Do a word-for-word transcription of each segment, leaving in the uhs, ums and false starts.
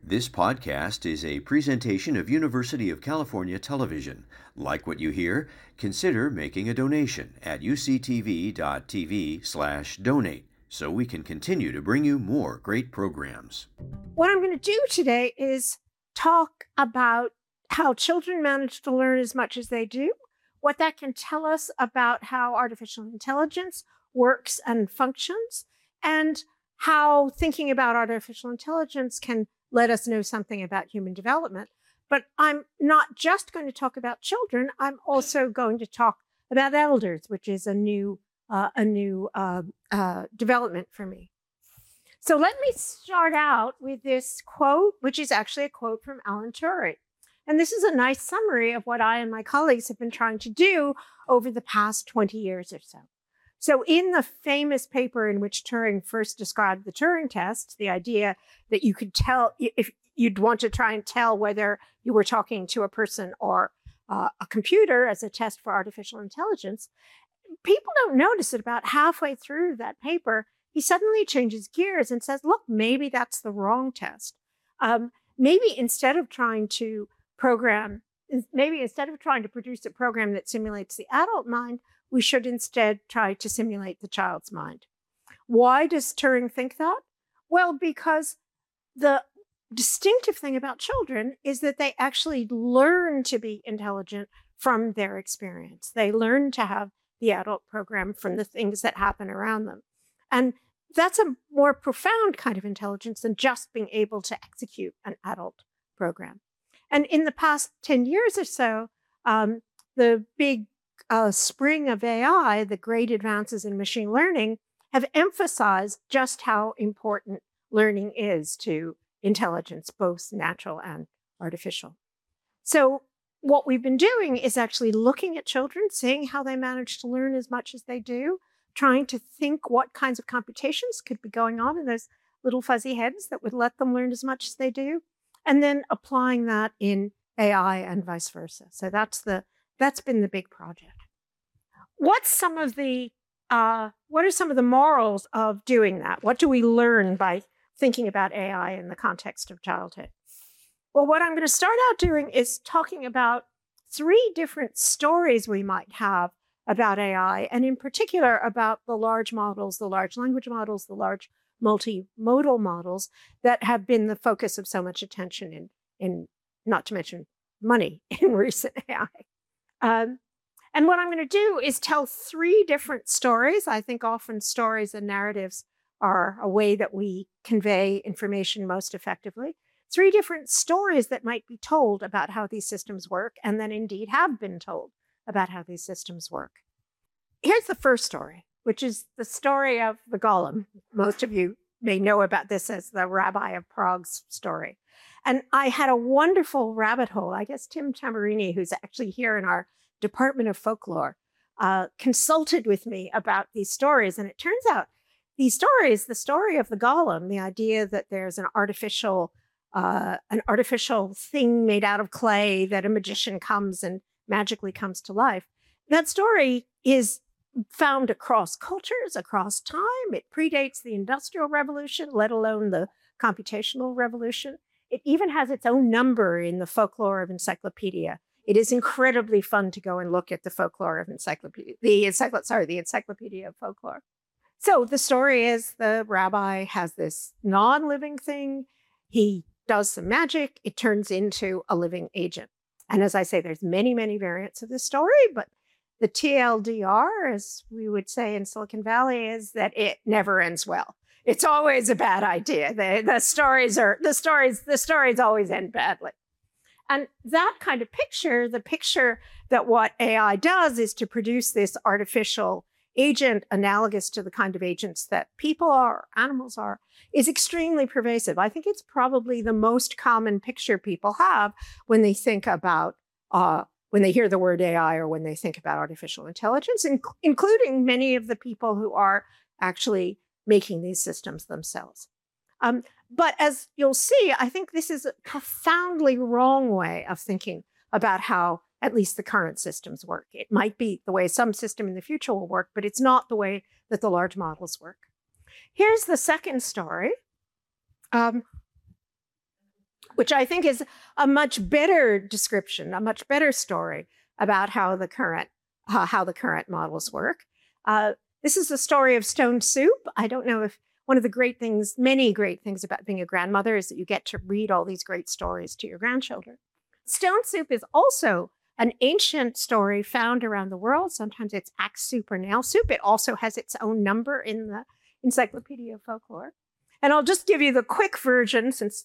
This podcast is a presentation of University of California Television. Like what you hear? Consider making a donation at uctv.tv slash donate so we can continue to bring you more great programs. What I'm going to do today is talk about how children manage to learn as much as they do, what that can tell us about how artificial intelligence works and functions, and how thinking about artificial intelligence can let us know something about human development. But I'm not just going to talk about children. I'm also going to talk about elders, which is a new, uh, a new uh, uh, development for me. So let me start out with this quote, which is actually a quote from Alan Turing. And this is a nice summary of what I and my colleagues have been trying to do over the past twenty years or so. So in the famous paper in which Turing first described the Turing test, the idea that you could tell, if you'd want to try and tell whether you were talking to a person or uh, a computer as a test for artificial intelligence, people don't notice it. About halfway through that paper, he suddenly changes gears and says, look, maybe that's the wrong test. Um, maybe instead of trying to program, maybe instead of trying to produce a program that simulates the adult mind, we should instead try to simulate the child's mind. Why does Turing think that? Well, because the distinctive thing about children is that they actually learn to be intelligent from their experience. They learn to have the adult program from the things that happen around them. And that's a more profound kind of intelligence than just being able to execute an adult program. And in the past ten years or so, um, the big uh, spring of A I, the great advances in machine learning, have emphasized just how important learning is to intelligence, both natural and artificial. So what we've been doing is actually looking at children, seeing how they manage to learn as much as they do, trying to think what kinds of computations could be going on in those little fuzzy heads that would let them learn as much as they do, and then applying that in A I and vice versa. So that's the that's been the big project. What's some of the uh, what are some of the morals of doing that? What do we learn by thinking about A I in the context of childhood? Well, what I'm going to start out doing is talking about three different stories we might have about A I, and in particular about the large models, the large language models, the large multimodal models that have been the focus of so much attention in, in not to mention money in recent A I. Um, and what I'm going to do is tell three different stories. I think often stories and narratives are a way that we convey information most effectively. Three different stories that might be told about how these systems work, and then indeed have been told about how these systems work. Here's the first story, which is the story of the golem. Most of you may know about this as the Rabbi of Prague's story. And I had a wonderful rabbit hole. I guess Tim Tamarini, who's actually here in our Department of Folklore, uh, consulted with me about these stories. And it turns out these stories, the story of the golem, the idea that there's an artificial, uh, an artificial thing made out of clay that a magician comes and magically comes to life, that story is found across cultures, across time. It predates the Industrial Revolution, let alone the computational revolution. It even has its own number in the Folklore of Encyclopedia. It is incredibly fun to go and look at the Folklore of Encyclopedia, the encycl- sorry, the Encyclopedia of Folklore. So the story is the rabbi has this non-living thing. He does some magic. It turns into a living agent. And as I say, there's many, many variants of this story, but the T L D R, as we would say in Silicon Valley, is that it never ends well. It's always a bad idea. The, the stories are the stories, the stories always end badly. And that kind of picture, the picture that what A I does is to produce this artificial agent analogous to the kind of agents that people are, animals are, is extremely pervasive. I think it's probably the most common picture people have when they think about, uh, when they hear the word A I or when they think about artificial intelligence, in- including many of the people who are actually making these systems themselves. Um, but as you'll see, I think this is a profoundly wrong way of thinking about how at least the current systems work. It might be the way some system in the future will work, but it's not the way that the large models work. Here's the second story. Um, which I think is a much better description, a much better story about how the current uh, how the current models work. Uh, this is the story of Stone Soup. I don't know if one of the great things, many great things about being a grandmother is that you get to read all these great stories to your grandchildren. Stone Soup is also an ancient story found around the world. Sometimes it's axe soup or nail soup. It also has its own number in the Encyclopedia of Folklore. And I'll just give you the quick version, since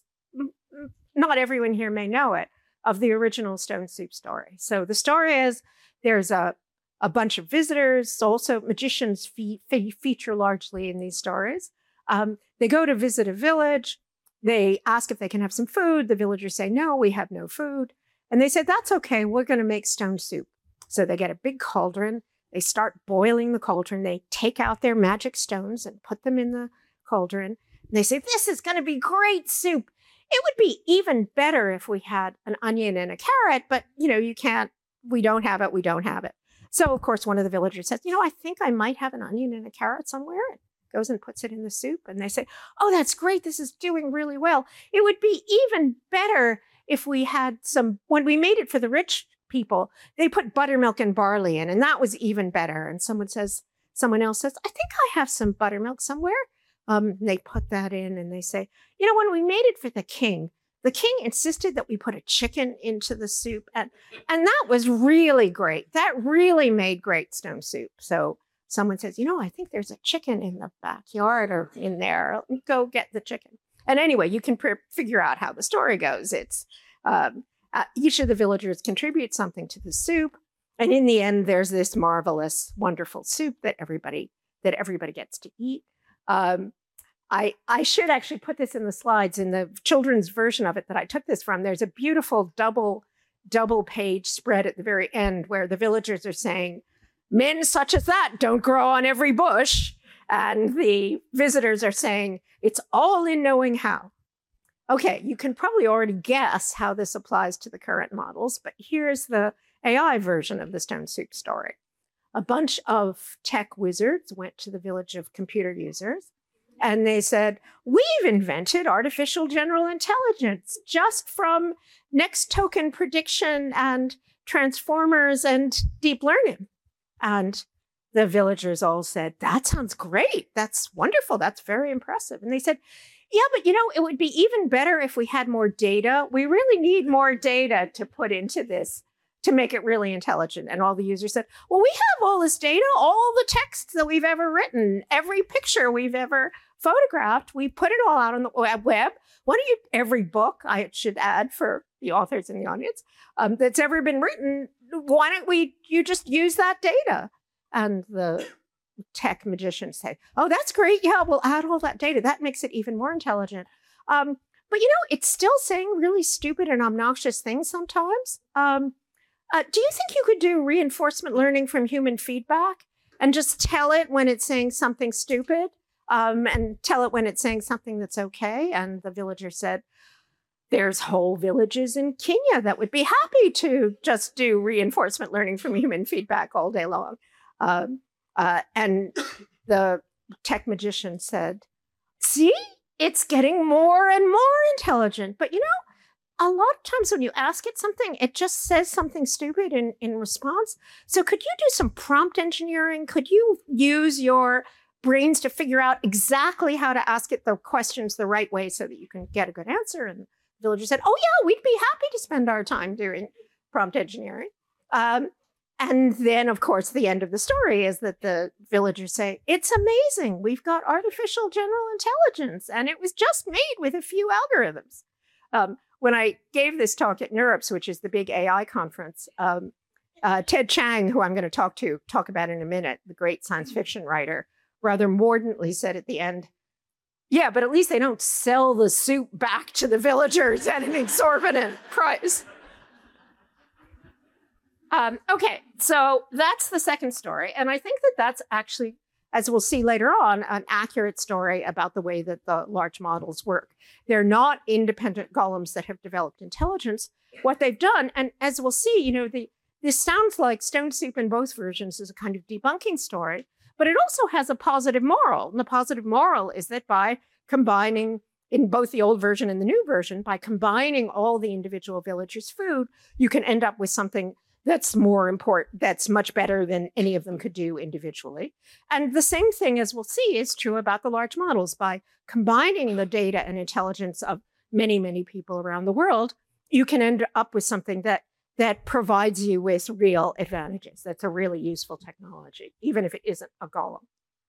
not everyone here may know it, of the original Stone Soup story. So the story is there's a, a bunch of visitors. Also, magicians fe- fe- feature largely in these stories. Um, they go to visit a village. They ask if they can have some food. The villagers say, no, we have no food. And they said, that's okay, we're going to make stone soup. So they get a big cauldron. They start boiling the cauldron. They take out their magic stones and put them in the cauldron. And they say, this is going to be great soup. It would be even better if we had an onion and a carrot, but, you know, you can't, we don't have it, we don't have it. So, of course, one of the villagers says, you know, I think I might have an onion and a carrot somewhere. And goes and puts it in the soup. And they say, oh, that's great. This is doing really well. It would be even better if we had some, when we made it for the rich people, they put buttermilk and barley in, and that was even better. And someone says, someone else says, I think I have some buttermilk somewhere. Um, they put that in and they say, you know, when we made it for the king, the king insisted that we put a chicken into the soup. And, and that was really great. That really made great stone soup. So someone says, you know, I think there's a chicken in the backyard or in there. Go get the chicken. And anyway, you can pr- figure out how the story goes. It's um, uh, each of the villagers contributes something to the soup. And in the end, there's this marvelous, wonderful soup that everybody that everybody gets to eat. Um, I, I should actually put this in the slides in the children's version of it that I took this from. There's a beautiful double, double page spread at the very end where the villagers are saying, men such as that don't grow on every bush. And the visitors are saying, it's all in knowing how. Okay, you can probably already guess how this applies to the current models, but here's the A I version of the Stone Soup story. A bunch of tech wizards went to the village of computer users, and they said, we've invented artificial general intelligence just from next token prediction and transformers and deep learning. And the villagers all said, that sounds great. That's wonderful. That's very impressive. And they said, yeah, but you know, it would be even better if we had more data. We really need more data to put into this to make it really intelligent. And all the users said, well, we have all this data, all the texts that we've ever written, every picture we've ever photographed. We put it all out on the web. Why don't you, every book, I should add for the authors in the audience, um, that's ever been written, why don't we, you just use that data? And the tech magicians say, oh, that's great. Yeah, we'll add all that data. That makes it even more intelligent. Um, but, you know, it's still saying really stupid and obnoxious things sometimes. Um, uh, do you think you could do reinforcement learning from human feedback and just tell it when it's saying something stupid um, and tell it when it's saying something that's okay? And the villager said, there's whole villages in Kenya that would be happy to just do reinforcement learning from human feedback all day long. Um, uh, and the tech magician said, see, it's getting more and more intelligent. But, you know, a lot of times when you ask it something, it just says something stupid in, in response. So could you do some prompt engineering? Could you use your brains to figure out exactly how to ask it the questions the right way so that you can get a good answer? And the villager said, oh, yeah, we'd be happy to spend our time doing prompt engineering. Um, And then, of course, the end of the story is that the villagers say, it's amazing. We've got artificial general intelligence, and it was just made with a few algorithms. Um, when I gave this talk at NeurIPS, which is the big A I conference, um, uh, Ted Chiang, who I'm going to talk to, talk about in a minute, the great science fiction writer, rather mordantly said at the end, yeah, but at least they don't sell the soup back to the villagers at an exorbitant price. Um, okay, so that's the second story. And I think that that's actually, as we'll see later on, an accurate story about the way that the large models work. They're not independent golems that have developed intelligence. What they've done, and as we'll see, you know, the, this sounds like Stone Soup in both versions is a kind of debunking story, but it also has a positive moral. And the positive moral is that by combining in both the old version and the new version, by combining all the individual villagers' food, you can end up with something that's more important, that's much better than any of them could do individually. And the same thing, as we'll see, is true about the large models. By combining the data and intelligence of many, many people around the world, you can end up with something that that provides you with real advantages. That's a really useful technology, even if it isn't a golem.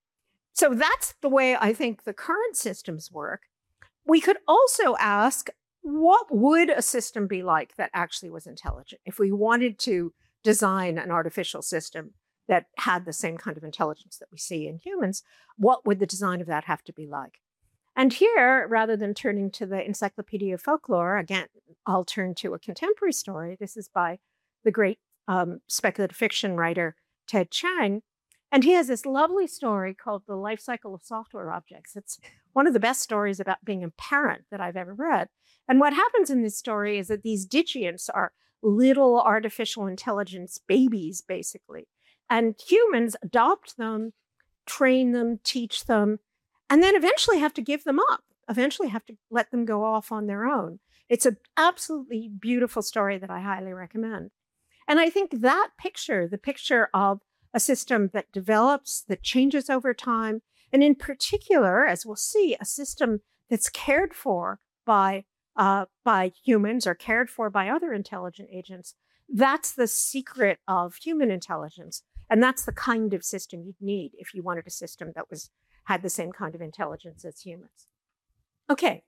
So that's the way I think the current systems work. We could also ask, what would a system be like that actually was intelligent? If we wanted to design an artificial system that had the same kind of intelligence that we see in humans, what would the design of that have to be like? And here, rather than turning to the Encyclopedia of Folklore, again, I'll turn to a contemporary story. This is by the great um, speculative fiction writer, Ted Chiang. And he has this lovely story called The Life Cycle of Software Objects. It's one of the best stories about being a parent that I've ever read. And what happens in this story is that these digiants are little artificial intelligence babies, basically. And humans adopt them, train them, teach them, and then eventually have to give them up, eventually have to let them go off on their own. It's an absolutely beautiful story that I highly recommend. And I think that picture, the picture of a system that develops, that changes over time, and in particular, as we'll see, a system that's cared for by, uh, by humans or cared for by other intelligent agents, that's the secret of human intelligence. And that's the kind of system you'd need if you wanted a system that was had the same kind of intelligence as humans. Okay,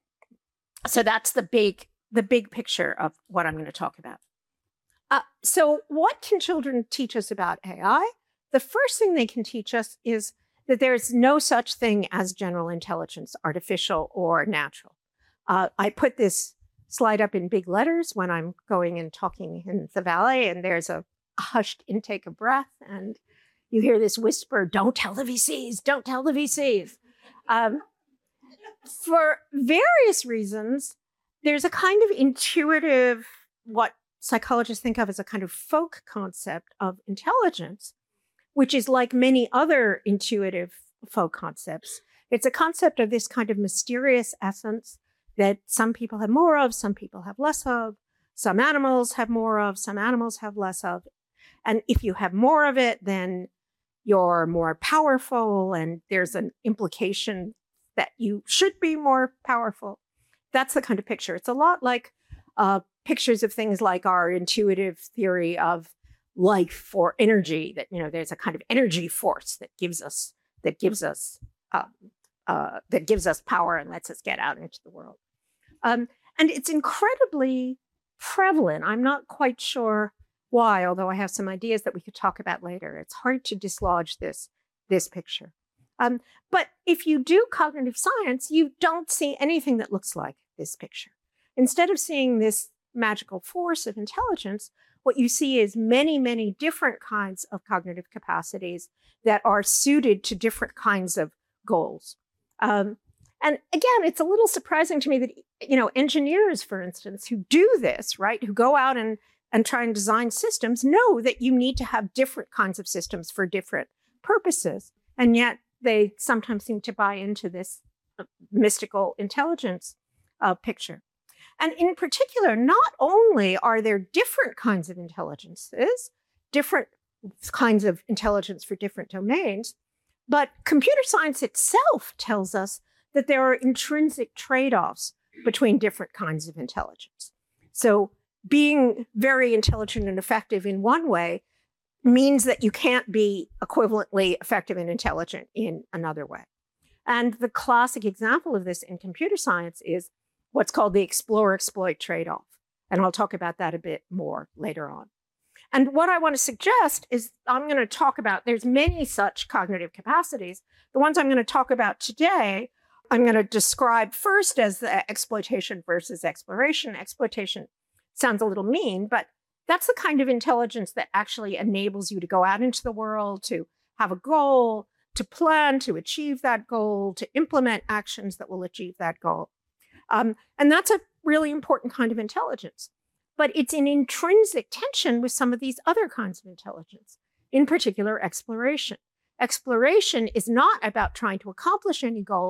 so that's the big, the big picture of what I'm going to talk about. Uh, so what can children teach us about A I? The first thing they can teach us is that there's no such thing as general intelligence, artificial or natural. Uh, I put this slide up in big letters when I'm going and talking in the Valley, and there's a hushed intake of breath, and you hear this whisper, don't tell the V Cs, don't tell the V Cs. Um, for various reasons, there's a kind of intuitive, what psychologists think of as a kind of folk concept of intelligence, which is like many other intuitive folk concepts. It's a concept of this kind of mysterious essence that some people have more of, some people have less of, some animals have more of, some animals have less of. And if you have more of it, then you're more powerful, and there's an implication that you should be more powerful. That's the kind of picture. It's a lot like uh, pictures of things like our intuitive theory of life or energy, that, you know, there's a kind of energy force that gives us, that gives us, uh, uh, that gives us power and lets us get out into the world. Um, and it's incredibly prevalent. I'm not quite sure why, although I have some ideas that we could talk about later. It's hard to dislodge this, this picture. Um, but if you do cognitive science, you don't see anything that looks like this picture. Instead of seeing this magical force of intelligence, what you see is many, many different kinds of cognitive capacities that are suited to different kinds of goals. Um, and again, it's a little surprising to me that, you know, engineers, for instance, who do this, right, who go out and and try and design systems, know that you need to have different kinds of systems for different purposes. And yet they sometimes seem to buy into this mystical intelligence uh, picture. And in particular, not only are there different kinds of intelligences, different kinds of intelligence for different domains, but computer science itself tells us that there are intrinsic trade-offs between different kinds of intelligence. So being very intelligent and effective in one way means that you can't be equivalently effective and intelligent in another way. And the classic example of this in computer science is what's called the explore-exploit trade-off. And I'll talk about that a bit more later on. And what I want to suggest is I'm going to talk about, there's many such cognitive capacities. The ones I'm going to talk about today, I'm going to describe first as the exploitation versus exploration. Exploitation sounds a little mean, but that's the kind of intelligence that actually enables you to go out into the world, to have a goal, to plan, to achieve that goal, to implement actions that will achieve that goal. Um, and that's a really important kind of intelligence. But it's in intrinsic tension with some of these other kinds of intelligence, in particular exploration. Exploration is not about trying to accomplish any goal.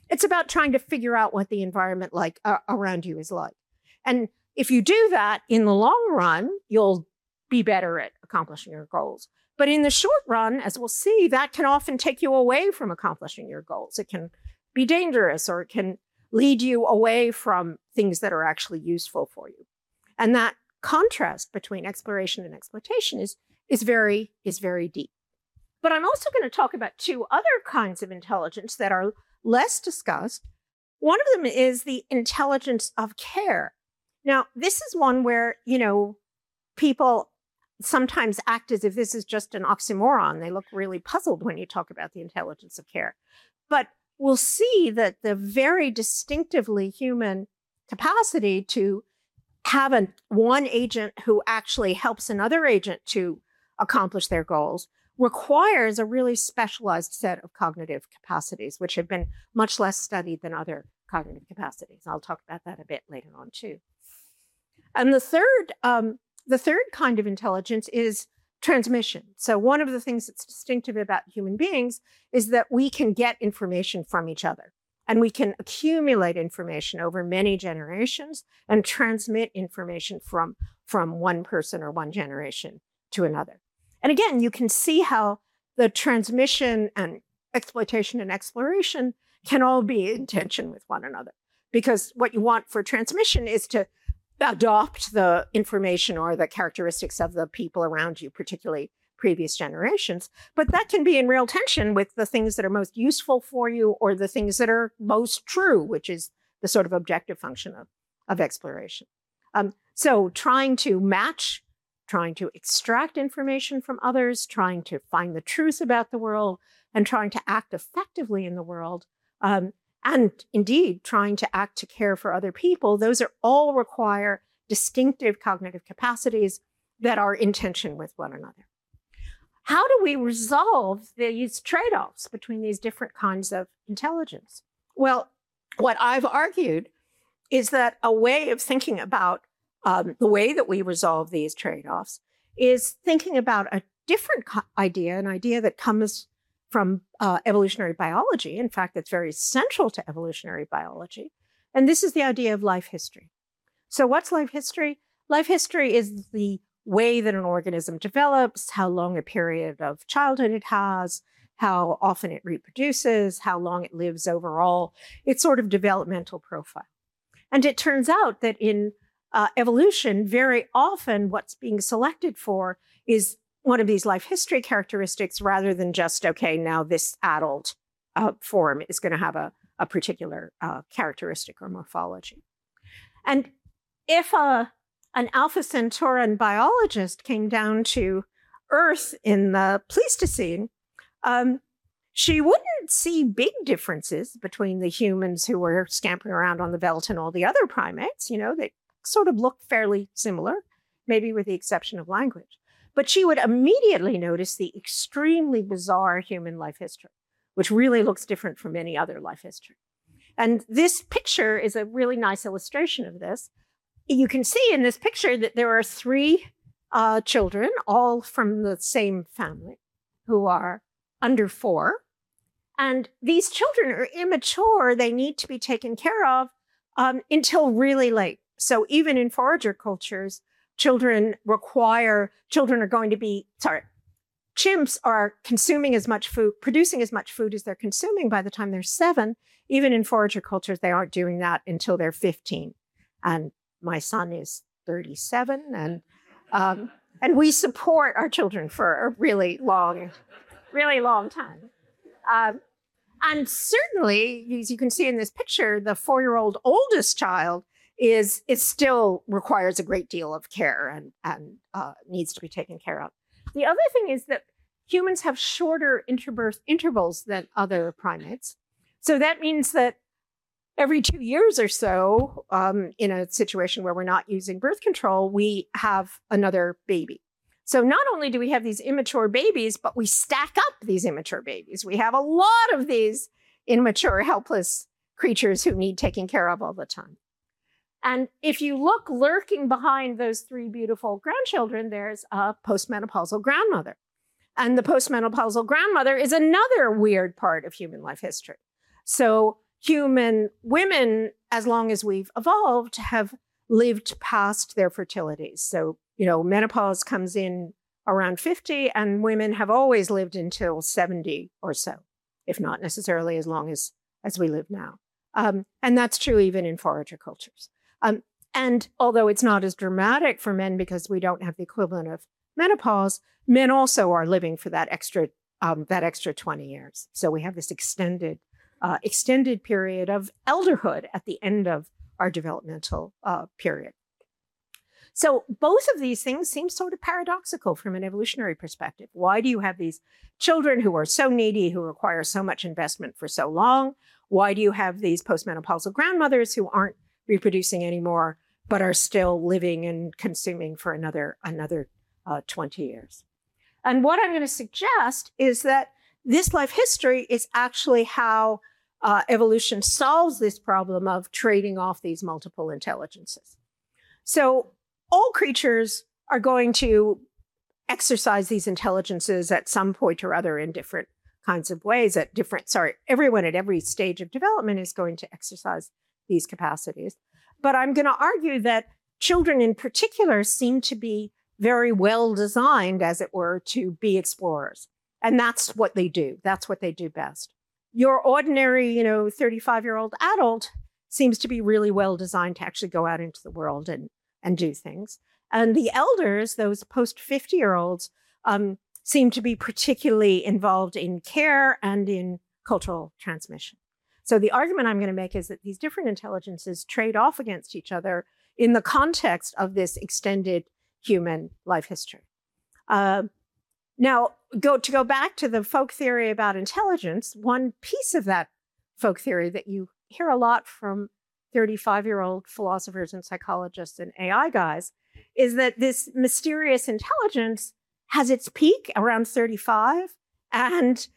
It's about trying to figure out what the environment like uh, around you is like. And if you do that in the long run, you'll be better at accomplishing your goals. But in the short run, as we'll see, that can often take you away from accomplishing your goals. It can be dangerous, or it can lead you away from things that are actually useful for you. And that contrast between exploration and exploitation is, is, very, is very deep. But I'm also going to talk about two other kinds of intelligence that are less discussed. One of them is the intelligence of care. Now, this is one where, you know, people sometimes act as if this is just an oxymoron. They look really puzzled when you talk about the intelligence of care. But we'll see that the very distinctively human capacity to have a, one agent who actually helps another agent to accomplish their goals requires a really specialized set of cognitive capacities, which have been much less studied than other cognitive capacities. I'll talk about that a bit later on too. And the third, um, the third kind of intelligence is transmission. So one of the things that's distinctive about human beings is that we can get information from each other, and we can accumulate information over many generations and transmit information from, from one person or one generation to another. And again, you can see how the transmission and exploitation and exploration can all be in tension with one another. Because what you want for transmission is to adopt the information or the characteristics of the people around you, particularly previous generations. But that can be in real tension with the things that are most useful for you or the things that are most true, which is the sort of objective function of, of exploration. Um, so trying to match, trying to extract information from others, trying to find the truth about the world, and trying to act effectively in the world, um, and indeed trying to act to care for other people, those are all require distinctive cognitive capacities that are in tension with one another. How do we resolve these trade-offs between these different kinds of intelligence? Well, what I've argued is that a way of thinking about um, the way that we resolve these trade-offs is thinking about a different co- idea, an idea that comes from uh, evolutionary biology. In fact, it's very central to evolutionary biology. And this is the idea of life history. So what's life history? Life history is the way that an organism develops, how long a period of childhood it has, how often it reproduces, how long it lives overall. It's sort of developmental profile. And it turns out that in uh, evolution, very often what's being selected for is one of these life history characteristics rather than just, okay, now this adult uh, form is going to have a, a particular uh, characteristic or morphology. And if a, an Alpha Centauran biologist came down to Earth in the Pleistocene, um, she wouldn't see big differences between the humans who were scampering around on the veldt and all the other primates. You know, they sort of look fairly similar, maybe with the exception of language. But she would immediately notice the extremely bizarre human life history, which really looks different from any other life history. And this picture is a really nice illustration of this. You can see in this picture that there are three uh, children, all from the same family, who are under four. And these children are immature. They need to be taken care of um, until really late. So even in forager cultures, children require, children are going to be, sorry, chimps are consuming as much food, producing as much food as they're consuming by the time they're seven. Even in forager cultures, they aren't doing that until they're fifteen. And my son is thirty-seven, and um, and we support our children for a really long, really long time. Um, and certainly, as you can see in this picture, the four-year-old oldest child is, is still requires a great deal of care and, and uh, needs to be taken care of. The other thing is that humans have shorter interbirth intervals than other primates. So that means that every two years or so, um, in a situation where we're not using birth control, we have another baby. So not only do we have these immature babies, but we stack up these immature babies. We have a lot of these immature, helpless creatures who need taking care of all the time. And if you look lurking behind those three beautiful grandchildren, there's a postmenopausal grandmother. And the postmenopausal grandmother is another weird part of human life history. So human women, as long as we've evolved, have lived past their fertilities. So, you know, menopause comes in around fifty, and women have always lived until seventy or so, if not necessarily as long as, as we live now. Um, and that's true even in forager cultures. Um, and although it's not as dramatic for men because we don't have the equivalent of menopause, men also are living for that extra um, that extra twenty years. So we have this extended uh, extended period of elderhood at the end of our developmental uh, period. So both of these things seem sort of paradoxical from an evolutionary perspective. Why do you have these children who are so needy, who require so much investment for so long? Why do you have these postmenopausal grandmothers who aren't reproducing anymore, but are still living and consuming for another, another uh, twenty years? And what I'm going to suggest is that this life history is actually how uh, evolution solves this problem of trading off these multiple intelligences. So all creatures are going to exercise these intelligences at some point or other in different kinds of ways, at different, sorry, everyone at every stage of development is going to exercise these capacities. But I'm going to argue that children in particular seem to be very well designed, as it were, to be explorers. And that's what they do. That's what they do best. Your ordinary, you know, thirty-five-year-old adult seems to be really well designed to actually go out into the world and, and do things. And the elders, those post fifty-year-olds, um, seem to be particularly involved in care and in cultural transmission. So the argument I'm going to make is that these different intelligences trade off against each other in the context of this extended human life history. Uh, now, go to go back to the folk theory about intelligence, one piece of that folk theory that you hear a lot from thirty-five-year-old philosophers and psychologists and A I guys is that this mysterious intelligence has its peak around thirty-five, and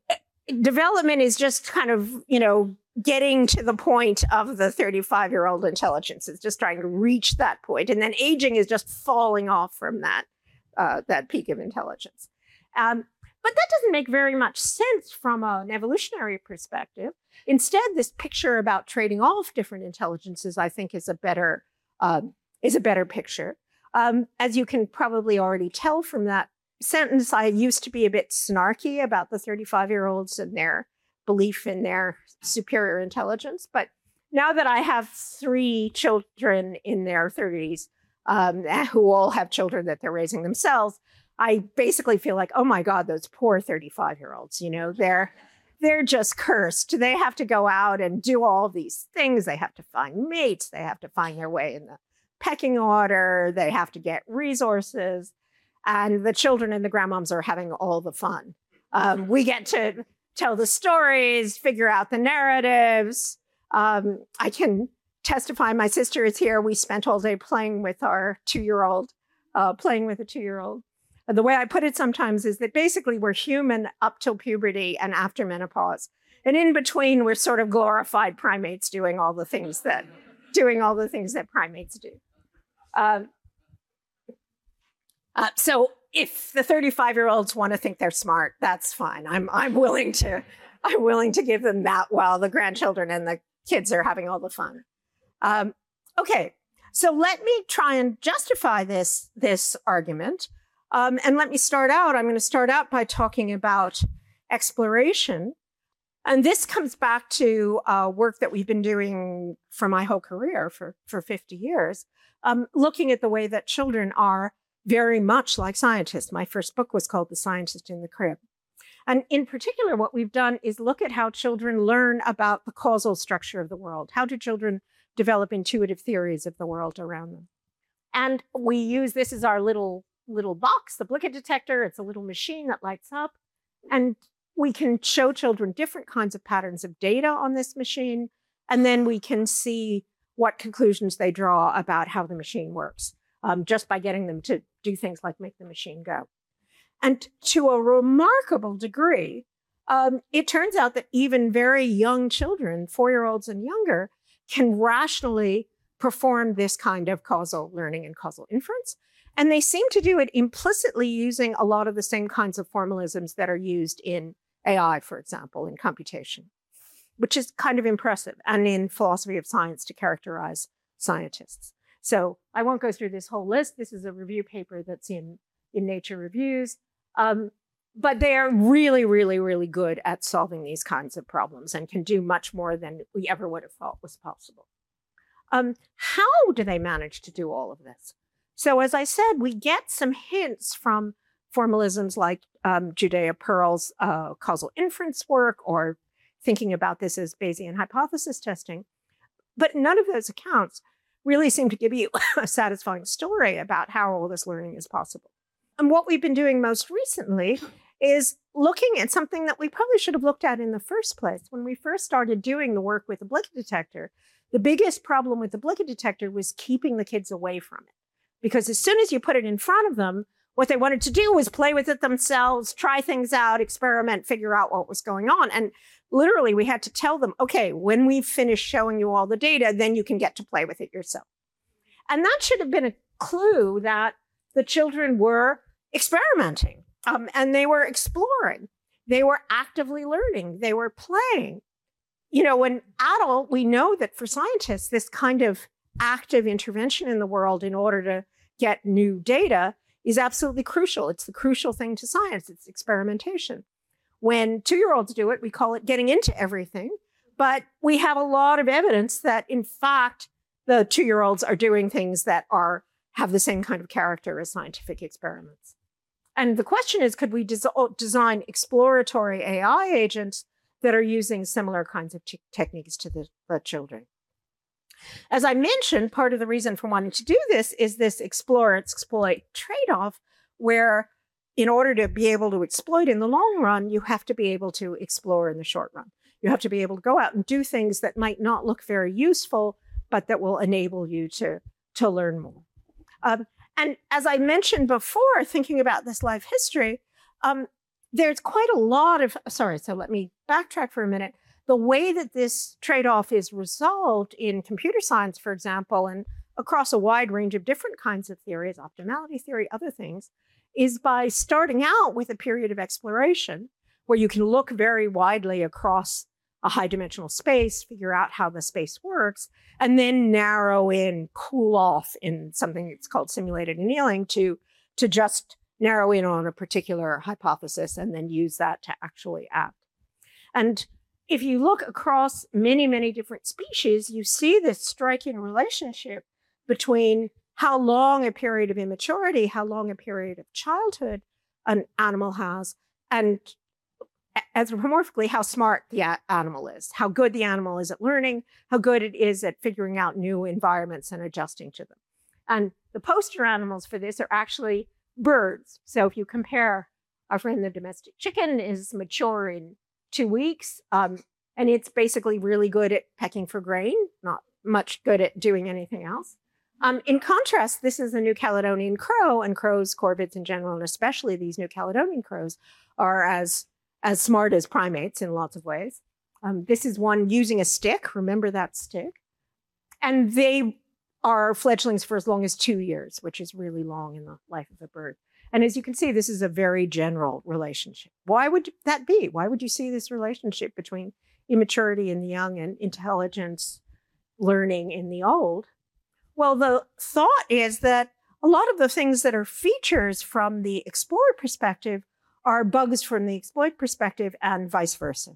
development is just kind of, you know, getting to the point of the thirty-five-year-old intelligence. It's just trying to reach that point. And then aging is just falling off from that, uh, that peak of intelligence. Um, but that doesn't make very much sense from an evolutionary perspective. Instead, this picture about trading off different intelligences, I think, is a better, um, is a better picture. Um, as you can probably already tell from that sentence, I used to be a bit snarky about the thirty-five-year-olds and their belief in their superior intelligence. But now that I have three children in their thirties, um, who all have children that they're raising themselves, I basically feel like, oh my God, those poor thirty-five-year-olds, you know, they're they're just cursed. They have to go out and do all these things. They have to find mates. They have to find their way in the pecking order. They have to get resources. And the children and the grandmoms are having all the fun. Um, we get to tell the stories, figure out the narratives. Um, I can testify, my sister is here. We spent all day playing with our two-year-old, uh, playing with a two-year-old. And the way I put it sometimes is that basically we're human up till puberty and after menopause. And in between, we're sort of glorified primates doing all the things that, doing all the things that primates do. Um, uh, so if the thirty-five-year-olds want to think they're smart, that's fine. I'm I'm willing to I'm willing to give them that while the grandchildren and the kids are having all the fun. Um, okay, so let me try and justify this this argument, um, and let me start out. I'm going to start out by talking about exploration, and this comes back to uh, work that we've been doing for my whole career for for fifty years, um, looking at the way that children are very much like scientists. My first book was called The Scientist in the Crib. And in particular, what we've done is look at how children learn about the causal structure of the world. How do children develop intuitive theories of the world around them? And we use this as our little, little box, the Blicket detector. It's a little machine that lights up. And we can show children different kinds of patterns of data on this machine. And then we can see what conclusions they draw about how the machine works, um, just by getting them to do things like make the machine go. And to a remarkable degree, um, it turns out that even very young children, four-year-olds and younger, can rationally perform this kind of causal learning and causal inference. And they seem to do it implicitly using a lot of the same kinds of formalisms that are used in A I, for example, in computation. which is kind of impressive, and in philosophy of science to characterize scientists. So I won't go through this whole list. This is a review paper that's in, in Nature Reviews. Um, but they are really, really, really good at solving these kinds of problems and can do much more than we ever would have thought was possible. Um, how do they manage to do all of this? So as I said, we get some hints from formalisms like um, Judea Pearl's uh, causal inference work, or thinking about this as Bayesian hypothesis testing. But none of those accounts really seem to give you a satisfying story about how all this learning is possible. And what we've been doing most recently is looking at something that we probably should have looked at in the first place. When we first started doing the work with the Blicket detector, the biggest problem with the Blicket detector was keeping the kids away from it. Because as soon as you put it in front of them, what they wanted to do was play with it themselves, try things out, experiment, figure out what was going on. And literally, we had to tell them, okay, when we've finished showing you all the data, then you can get to play with it yourself. And that should have been a clue that the children were experimenting, um, and they were exploring. They were actively learning. They were playing. You know, when adult, we know that for scientists, this kind of active intervention in the world in order to get new data is absolutely crucial. It's the crucial thing to science. It's experimentation. When two-year-olds do it, we call it getting into everything. But we have a lot of evidence that, in fact, the two-year-olds are doing things that are have the same kind of character as scientific experiments. And the question is, could we des- design exploratory A I agents that are using similar kinds of t- techniques to the, the children? As I mentioned, part of the reason for wanting to do this is this explore, exploit trade-off, where in order to be able to exploit in the long run, you have to be able to explore in the short run. You have to be able to go out and do things that might not look very useful, but that will enable you to, to learn more. Um, and as I mentioned before, thinking about this life history, um, there's quite a lot of, sorry, so let me backtrack for a minute. The way that this trade-off is resolved in computer science, for example, and across a wide range of different kinds of theories, optimality theory, other things, is by starting out with a period of exploration where you can look very widely across a high-dimensional space, figure out how the space works, and then narrow in, cool off in something that's called simulated annealing to, to just narrow in on a particular hypothesis and then use that to actually act. And if you look across many, many different species, you see this striking relationship between how long a period of immaturity, how long a period of childhood an animal has, and anthropomorphically, how smart the a- animal is, how good the animal is at learning, how good it is at figuring out new environments and adjusting to them. And the poster animals for this are actually birds. So if you compare our friend the domestic chicken is mature in two weeks, um, and it's basically really good at pecking for grain, not much good at doing anything else. Um, in contrast, this is a New Caledonian crow, and crows, corvids in general, and especially these New Caledonian crows, are as, as smart as primates in lots of ways. Um, this is one using a stick. Remember that stick? And they are fledglings for as long as two years, which is really long in the life of a bird. And as you can see, this is a very general relationship. Why would that be? Why would you see this relationship between immaturity in the young and intelligence, learning in the old? Well, the thought is that a lot of the things that are features from the explorer perspective are bugs from the exploit perspective, and vice versa.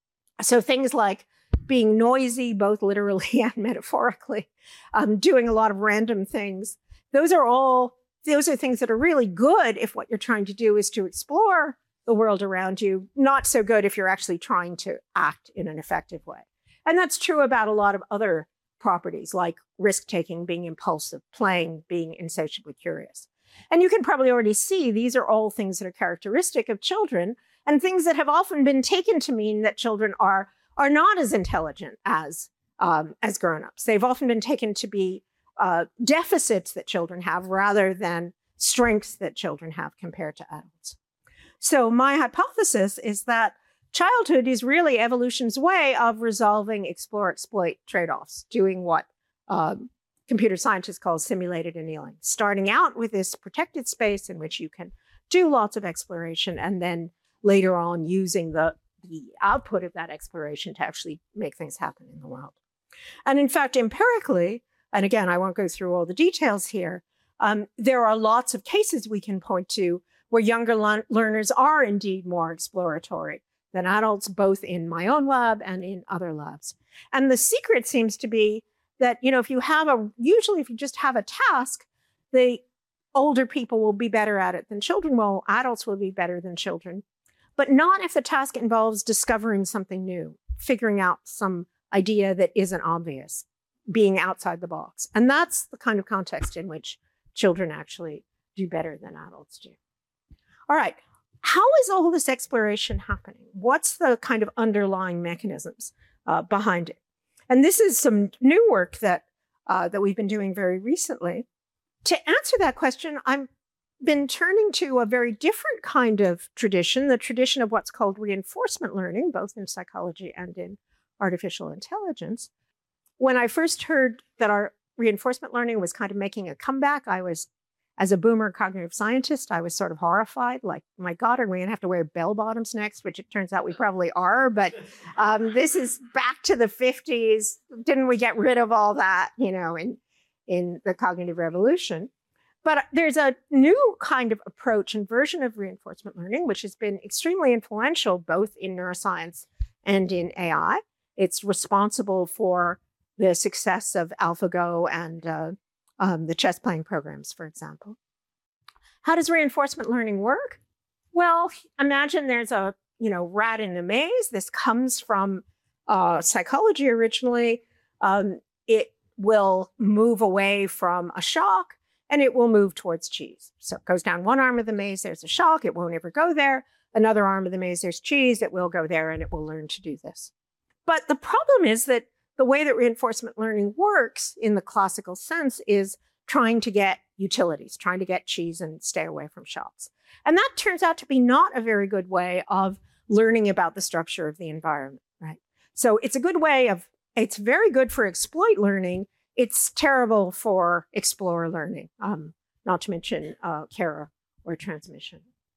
So things like being noisy, both literally and metaphorically, um, doing a lot of random things, those are all, those are things that are really good if what you're trying to do is to explore the world around you, not so good if you're actually trying to act in an effective way. And that's true about a lot of other properties like risk-taking, being impulsive, playing, being insatiably curious. And you can probably already see these are all things that are characteristic of children and things that have often been taken to mean that children are, are not as intelligent as, um, as grown-ups. They've often been taken to be uh, deficits that children have rather than strengths that children have compared to adults. So my hypothesis is that childhood is really evolution's way of resolving explore-exploit trade-offs, doing what um, computer scientists call simulated annealing, starting out with this protected space in which you can do lots of exploration, and then later on using the, the output of that exploration to actually make things happen in the world. And in fact, empirically, and again, I won't go through all the details here, um, there are lots of cases we can point to where younger le- learners are indeed more exploratory than adults, both in my own lab and in other labs. And the secret seems to be that, you know, if you have a, usually if you just have a task, the older people will be better at it than children will, adults will be better than children, but not if the task involves discovering something new, figuring out some idea that isn't obvious, being outside the box. And that's the kind of context in which children actually do better than adults do. All right, how is all this exploration happening? What's the kind of underlying mechanisms uh, behind it? And this is some new work that, uh, that we've been doing very recently. To answer that question, I've been turning to a very different kind of tradition, the tradition of what's called reinforcement learning, both in psychology and in artificial intelligence. When I first heard that our reinforcement learning was kind of making a comeback, I was, as a boomer cognitive scientist, I was sort of horrified, like, my God, are we going to have to wear bell bottoms next? Which it turns out we probably are, but um, this is back to the fifties. Didn't we get rid of all that, you know, in in the cognitive revolution? But there's a new kind of approach and version of reinforcement learning, which has been extremely influential both in neuroscience and in A I. It's responsible for the success of AlphaGo and uh, um, the chess playing programs, for example. How does reinforcement learning work? Well, imagine there's a you know rat in a maze. This comes from uh, psychology originally. Um, it will move away from a shock and it will move towards cheese. So it goes down one arm of the maze, there's a shock, it won't ever go there. Another arm of the maze, there's cheese, it will go there and it will learn to do this. But the problem is that the way that reinforcement learning works in the classical sense is trying to get utilities, trying to get cheese and stay away from shocks. And that turns out to be not a very good way of learning about the structure of the environment, right? So it's a good way of It's very good for exploit learning. It's terrible for explore learning, um, not to mention uh, care or transmission.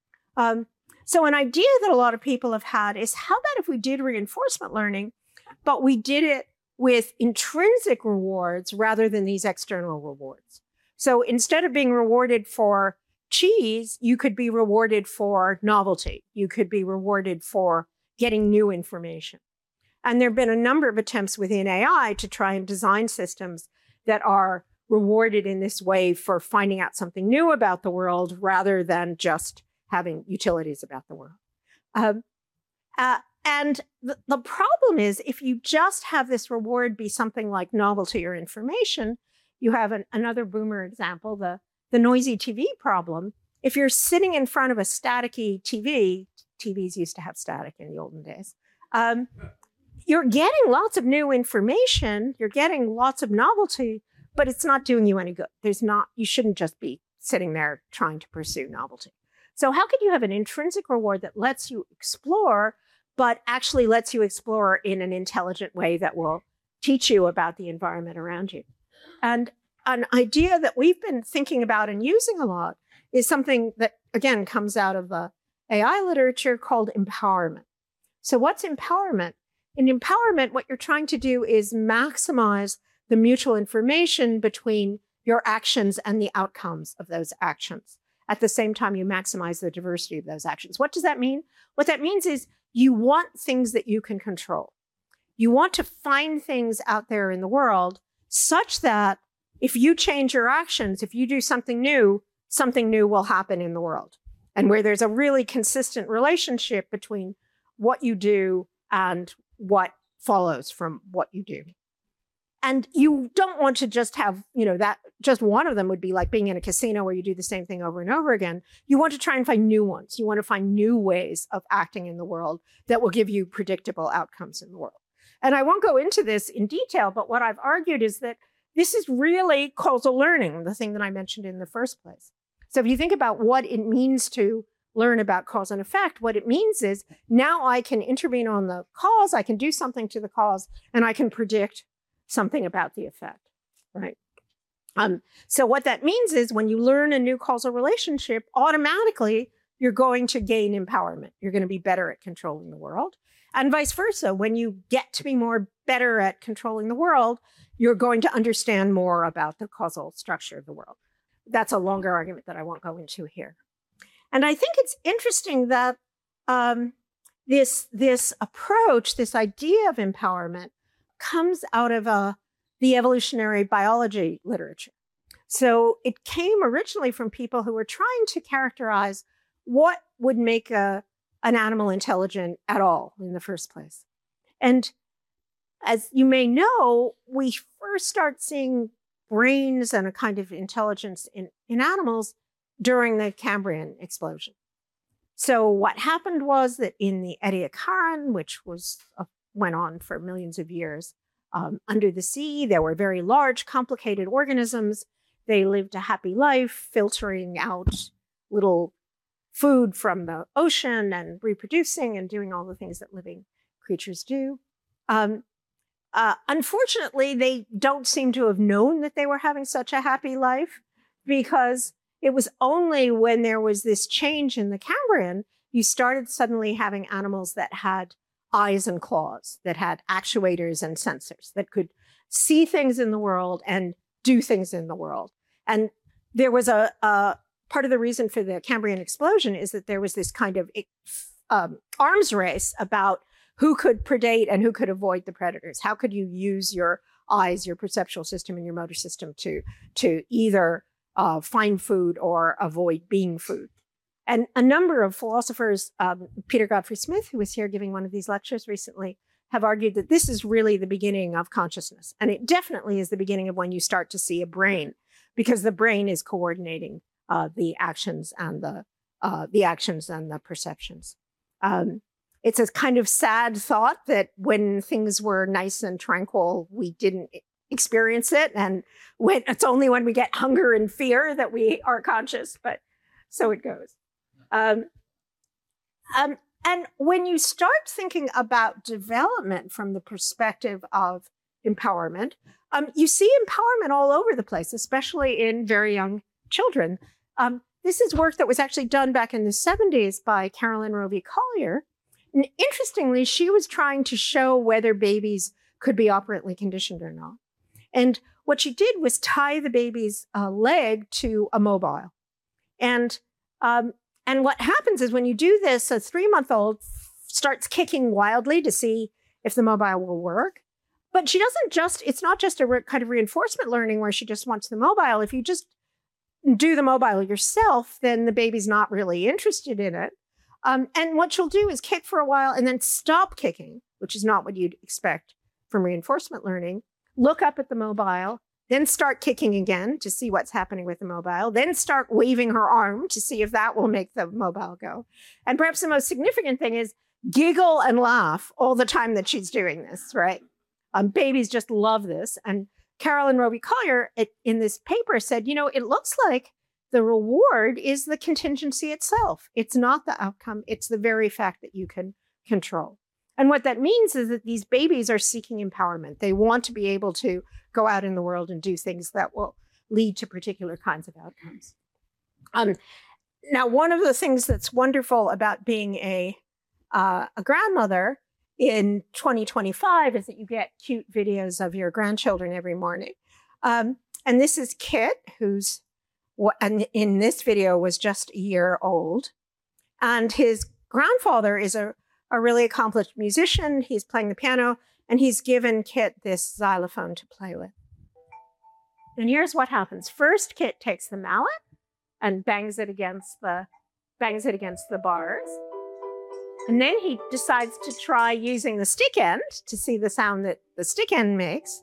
Um, so an idea that a lot of people have had is, how about if we did reinforcement learning, but we did it with intrinsic rewards rather than these external rewards? So instead of being rewarded for cheese, you could be rewarded for novelty. You could be rewarded for getting new information. And there have been a number of attempts within A I to try and design systems that are rewarded in this way for finding out something new about the world rather than just having utilities about the world. Um, uh, and th- the problem is, if you just have this reward be something like novelty or information, you have an, another boomer example, the, the noisy T V problem. If you're sitting in front of a staticky T V, T Vs used to have static in the olden days, um, you're getting lots of new information, you're getting lots of novelty, but it's not doing you any good. There's not, you shouldn't just be sitting there trying to pursue novelty. So how could you have an intrinsic reward that lets you explore, but actually lets you explore in an intelligent way that will teach you about the environment around you? And an idea that we've been thinking about and using a lot is something that, again, comes out of the A I literature called empowerment. So what's empowerment? In empowerment, what you're trying to do is maximize the mutual information between your actions and the outcomes of those actions. At the same time, you maximize the diversity of those actions. What does that mean? What that means is you want things that you can control. You want to find things out there in the world such that if you change your actions, if you do something new, something new will happen in the world. And where there's a really consistent relationship between what you do and what follows from what you do. And you don't want to just have, you know, that just one of them would be like being in a casino where you do the same thing over and over again. You want to try and find new ones. You want to find new ways of acting in the world that will give you predictable outcomes in the world. And I won't go into this in detail, but what I've argued is that this is really causal learning, the thing that I mentioned in the first place. So if you think about what it means to learn about cause and effect, what it means is now I can intervene on the cause, I can do something to the cause, and I can predict something about the effect, right? Um, so what that means is when you learn a new causal relationship, automatically you're going to gain empowerment. You're going to be better at controlling the world. And vice versa. When you get to be more better at controlling the world, you're going to understand more about the causal structure of the world. That's a longer argument that I won't go into here. And I think it's interesting that um, this, this approach, this idea of empowerment, comes out of uh, the evolutionary biology literature. So it came originally from people who were trying to characterize what would make a, an animal intelligent at all in the first place. And as you may know, we first start seeing brains and a kind of intelligence in, in animals during the Cambrian explosion. So what happened was that in the Ediacaran, which was uh, went on for millions of years, um, under the sea, there were very large, complicated organisms. They lived a happy life, filtering out little food from the ocean and reproducing and doing all the things that living creatures do. Um, uh, unfortunately, they don't seem to have known that they were having such a happy life, because it was only when there was this change in the Cambrian, you started suddenly having animals that had eyes and claws, that had actuators and sensors, that could see things in the world and do things in the world. And there was a, a part of the reason for the Cambrian explosion is that there was this kind of um, arms race about who could predate and who could avoid the predators. How could you use your eyes, your perceptual system, and your motor system to, to either uh, find food or avoid being food? And a number of philosophers, um, Peter Godfrey Smith, who was here giving one of these lectures recently, have argued that this is really the beginning of consciousness. And it definitely is the beginning of when you start to see a brain, because the brain is coordinating uh, the actions and the uh, the actions and the perceptions. Um, it's a kind of sad thought that when things were nice and tranquil, we didn't experience it. And when it's only when we get hunger and fear that we are conscious, but so it goes. Um, um, and when you start thinking about development from the perspective of empowerment, um, you see empowerment all over the place, especially in very young children. Um, this is work that was actually done back in the seventies by Carolyn Roby Collier. And interestingly, she was trying to show whether babies could be operantly conditioned or not. And what she did was tie the baby's uh, leg to a mobile. And um, And what happens is when you do this, a three-month-old starts kicking wildly to see if the mobile will work. But she doesn't just, it's not just a re- kind of reinforcement learning where she just wants the mobile. If you just do the mobile yourself, then the baby's not really interested in it. Um, and what she'll do is kick for a while and then stop kicking, which is not what you'd expect from reinforcement learning. Look up at the mobile, then start kicking again to see what's happening with the mobile, then start waving her arm to see if that will make the mobile go. And perhaps the most significant thing is giggle and laugh all the time that she's doing this, right? Um, babies just love this. And Carolyn Roby Collier it, in this paper said, you know, it looks like the reward is the contingency itself. It's not the outcome. It's the very fact that you can control. And what that means is that these babies are seeking empowerment. They want to be able to go out in the world and do things that will lead to particular kinds of outcomes. Um, now, one of the things that's wonderful about being a, uh, a grandmother in twenty twenty-five is that you get cute videos of your grandchildren every morning. Um, and this is Kit, who's, and in this video was just a year old. And his grandfather is a a really accomplished musician. He's playing the piano, and he's given Kit this xylophone to play with. And here's what happens. First, Kit takes the mallet and bangs it against the bangs it against the bars. And then he decides to try using the stick end to see the sound that the stick end makes.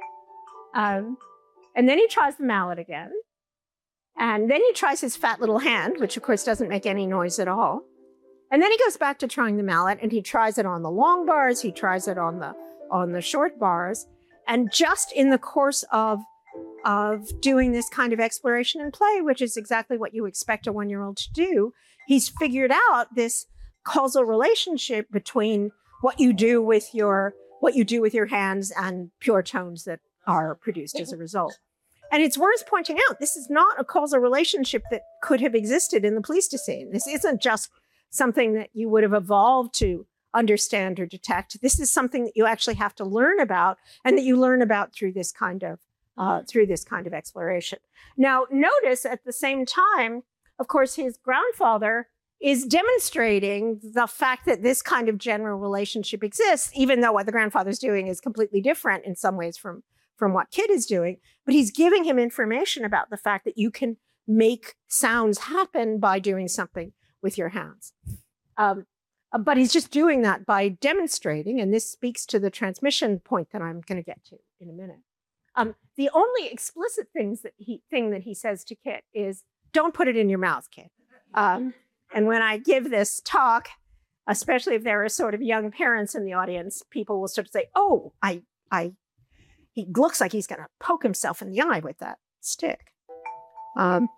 Um, and then he tries the mallet again. And then he tries his fat little hand, which of course doesn't make any noise at all. And then he goes back to trying the mallet, and he tries it on the long bars, he tries it on the on the short bars. And just in the course of, of doing this kind of exploration and play, which is exactly what you expect a one-year-old to do, he's figured out this causal relationship between what you do with your what you do with your hands and pure tones that are produced as a result. And it's worth pointing out, this is not a causal relationship that could have existed in the Pleistocene. This isn't just something that you would have evolved to understand or detect. This is something that you actually have to learn about, and that you learn about through this kind of uh, through this kind of exploration. Now, notice at the same time, of course, his grandfather is demonstrating the fact that this kind of general relationship exists, even though what the grandfather's doing is completely different in some ways from, from what Kit is doing. But he's giving him information about the fact that you can make sounds happen by doing something with your hands. Um, but he's just doing that by demonstrating, and this speaks to the transmission point that I'm going to get to in a minute. Um, the only explicit things that he, thing that he says to Kit is, don't put it in your mouth, Kit. Um, and when I give this talk, especially if there are sort of young parents in the audience, people will start to say, oh, I, I, he looks like he's going to poke himself in the eye with that stick. Um,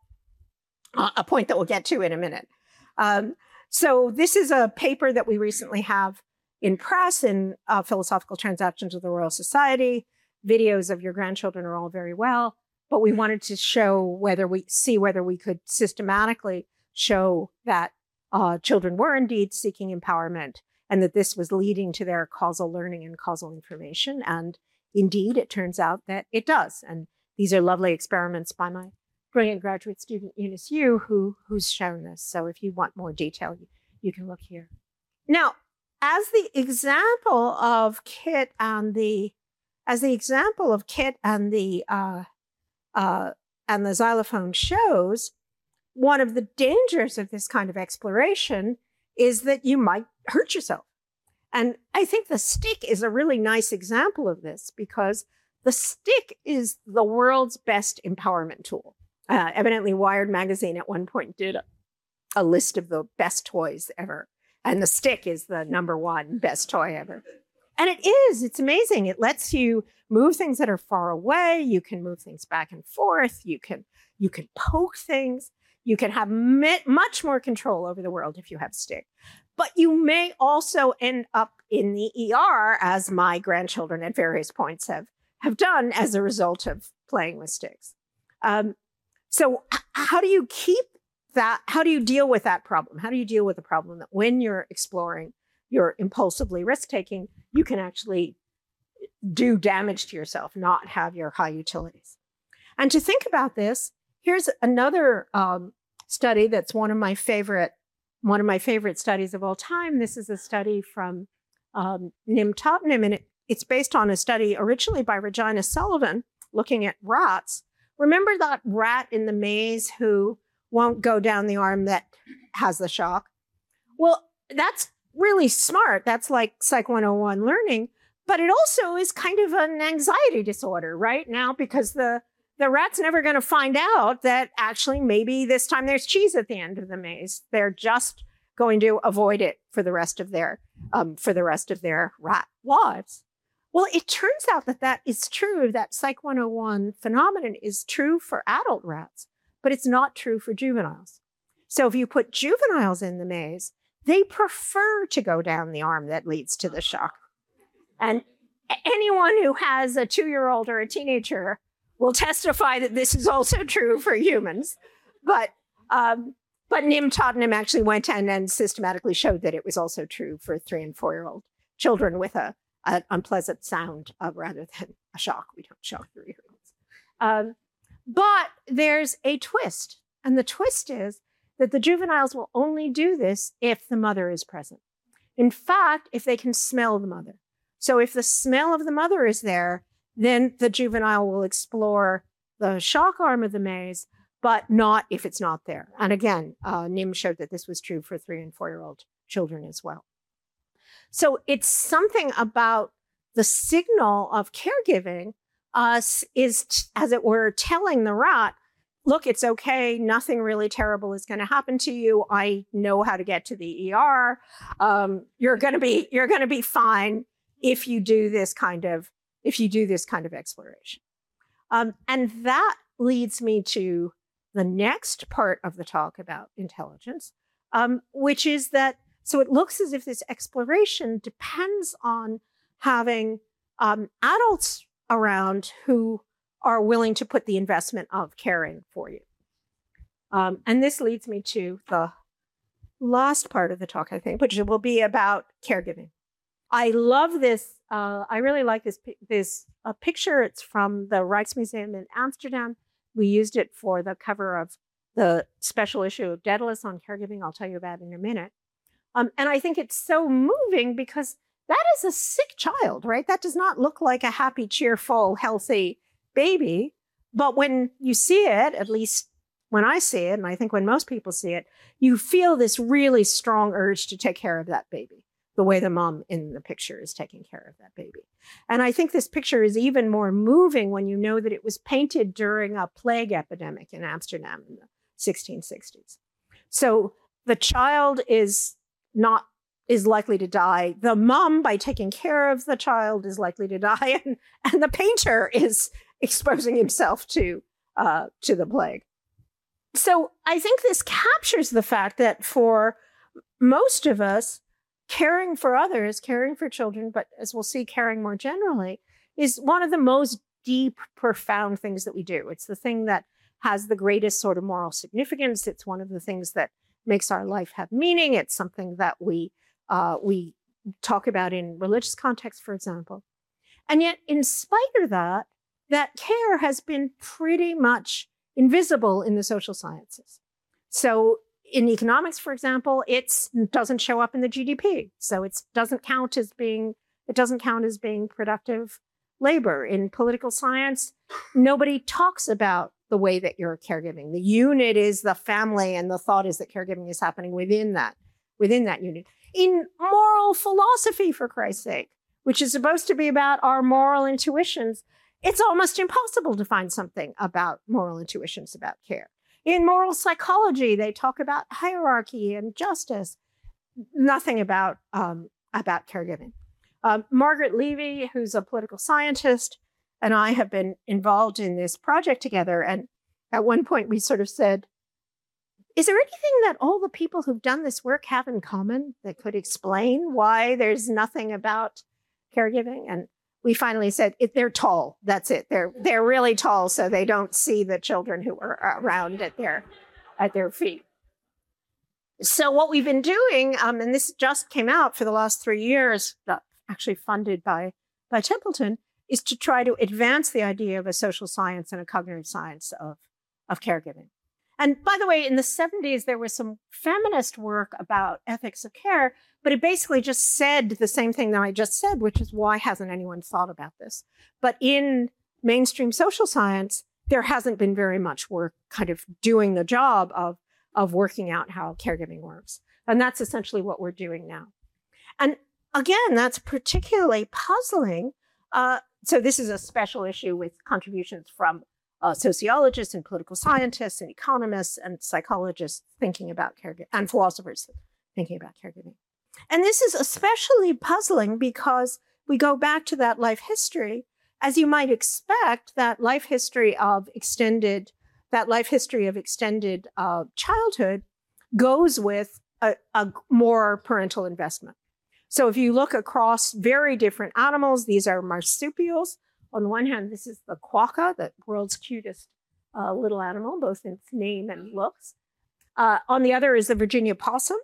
a point that we'll get to in a minute. Um, so this is a paper that we recently have in press in uh, Philosophical Transactions of the Royal Society. Videos of your grandchildren are all very well, but we wanted to show whether we see whether we could systematically show that uh, children were indeed seeking empowerment, and that this was leading to their causal learning and causal information. And indeed, it turns out that it does. And these are lovely experiments by my brilliant graduate student, Eunice Yu, who, who's shown this. So if you want more detail, you, you can look here. Now, as the example of Kit and the, as the example of Kit and the, uh, uh, and the xylophone shows, one of the dangers of this kind of exploration is that you might hurt yourself. And I think the stick is a really nice example of this, because the stick is the world's best empowerment tool. Uh, evidently, Wired magazine at one point did a, a list of the best toys ever. And the stick is the number one best toy ever. And it is, it's amazing. It lets you move things that are far away. You can move things back and forth. You can, you can poke things. You can have much more control over the world if you have a stick. But you may also end up in the E R, as my grandchildren at various points have, have done as a result of playing with sticks. Um, so how do you keep that? How do you deal with that problem? How do you deal with the problem that when you're exploring, you're impulsively risk-taking, you can actually do damage to yourself, not have your high utilities? And to think about this, here's another um, study that's one of my favorite, one of my favorite studies of all time. This is a study from um, Nim Tottenham, and it, it's based on a study originally by Regina Sullivan looking at rats. Remember that rat in the maze who won't go down the arm that has the shock? Well, that's really smart. That's like Psych one oh one learning, but it also is kind of an anxiety disorder right now, because the The rat's never going to find out that actually maybe this time there's cheese at the end of the maze. They're just going to avoid it for the rest of their um, for the rest of their rat lives. Well, it turns out that that is true. That Psych one oh one phenomenon is true for adult rats, but it's not true for juveniles. So if you put juveniles in the maze, they prefer to go down the arm that leads to the shock. And anyone who has a two-year-old or a teenager will testify that this is also true for humans. But um, but Nim Tottenham actually went in and systematically showed that it was also true for three and four-year-old children with a, an unpleasant sound uh, rather than a shock. We don't shock three-year-olds. Um, but there's a twist. And the twist is that the juveniles will only do this if the mother is present. In fact, if they can smell the mother. So if the smell of the mother is there, then the juvenile will explore the shock arm of the maze, but not if it's not there. And again, uh, Nim showed that this was true for three and four-year-old children as well. So it's something about the signal of caregiving uh, is, as it were, telling the rat, look, it's okay. Nothing really terrible is going to happen to you. I know how to get to the E R. Um, you're going to be, you're going to be fine if you do this kind of if you do this kind of exploration. Um, and that leads me to the next part of the talk about intelligence, um, which is that, so it looks as if this exploration depends on having um, adults around who are willing to put the investment of caring for you. Um, and this leads me to the last part of the talk, I think, which will be about caregiving. I love this. Uh, I really like this this uh, picture. It's from the Rijksmuseum in Amsterdam. We used it for the cover of the special issue of Daedalus on caregiving. I'll tell you about in a minute. Um, and I think it's so moving because that is a sick child, right? That does not look like a happy, cheerful, healthy baby. But when you see it, at least when I see it, and I think when most people see it, you feel this really strong urge to take care of that baby, the way the mom in the picture is taking care of that baby. And I think this picture is even more moving when you know that it was painted during a plague epidemic in Amsterdam in the sixteen sixties. So the child is not is likely to die. The mom, by taking care of the child, is likely to die, and, and the painter is exposing himself to uh, to the plague. So I think this captures the fact that for most of us, caring for others, caring for children, but as we'll see, caring more generally, is one of the most deep, profound things that we do. It's the thing that has the greatest sort of moral significance. It's one of the things that makes our life have meaning. It's something that we uh, we talk about in religious context, for example. And yet, in spite of that, that care has been pretty much invisible in the social sciences. So in economics, for example, it doesn't show up in the G D P. So it doesn't count as being, it doesn't count as being productive labor. In political science, nobody talks about the way that you're caregiving. The unit is the family, and the thought is that caregiving is happening within that, within that unit. In moral philosophy, for Christ's sake, which is supposed to be about our moral intuitions, it's almost impossible to find something about moral intuitions about care. In moral psychology, they talk about hierarchy and justice, nothing about, um, about caregiving. Um, Margaret Levy, who's a political scientist, and I have been involved in this project together. And at one point we sort of said, is there anything that all the people who've done this work have in common that could explain why there's nothing about caregiving? And we finally said, it, they're tall. That's it. They're they're really tall, so they don't see the children who are around at their at their feet. So what we've been doing, um, and this just came out for the last three years, uh, actually funded by by Templeton, is to try to advance the idea of a social science and a cognitive science of of caregiving. And by the way, in the seventies, there was some feminist work about ethics of care, but it basically just said the same thing that I just said, which is, why hasn't anyone thought about this? But in mainstream social science, there hasn't been very much work kind of doing the job of, of working out how caregiving works. And that's essentially what we're doing now. And again, that's particularly puzzling. Uh, so this is a special issue with contributions from Uh, sociologists and political scientists and economists and psychologists thinking about caregiving, and philosophers thinking about caregiving. And this is especially puzzling because we go back to that life history. As you might expect, that life history of extended, that life history of extended uh, childhood goes with a, a more parental investment. So if you look across very different animals, these are marsupials. On the one hand, this is the quokka, the world's cutest uh, little animal, both in its name and looks. Uh, on the other is the Virginia possum.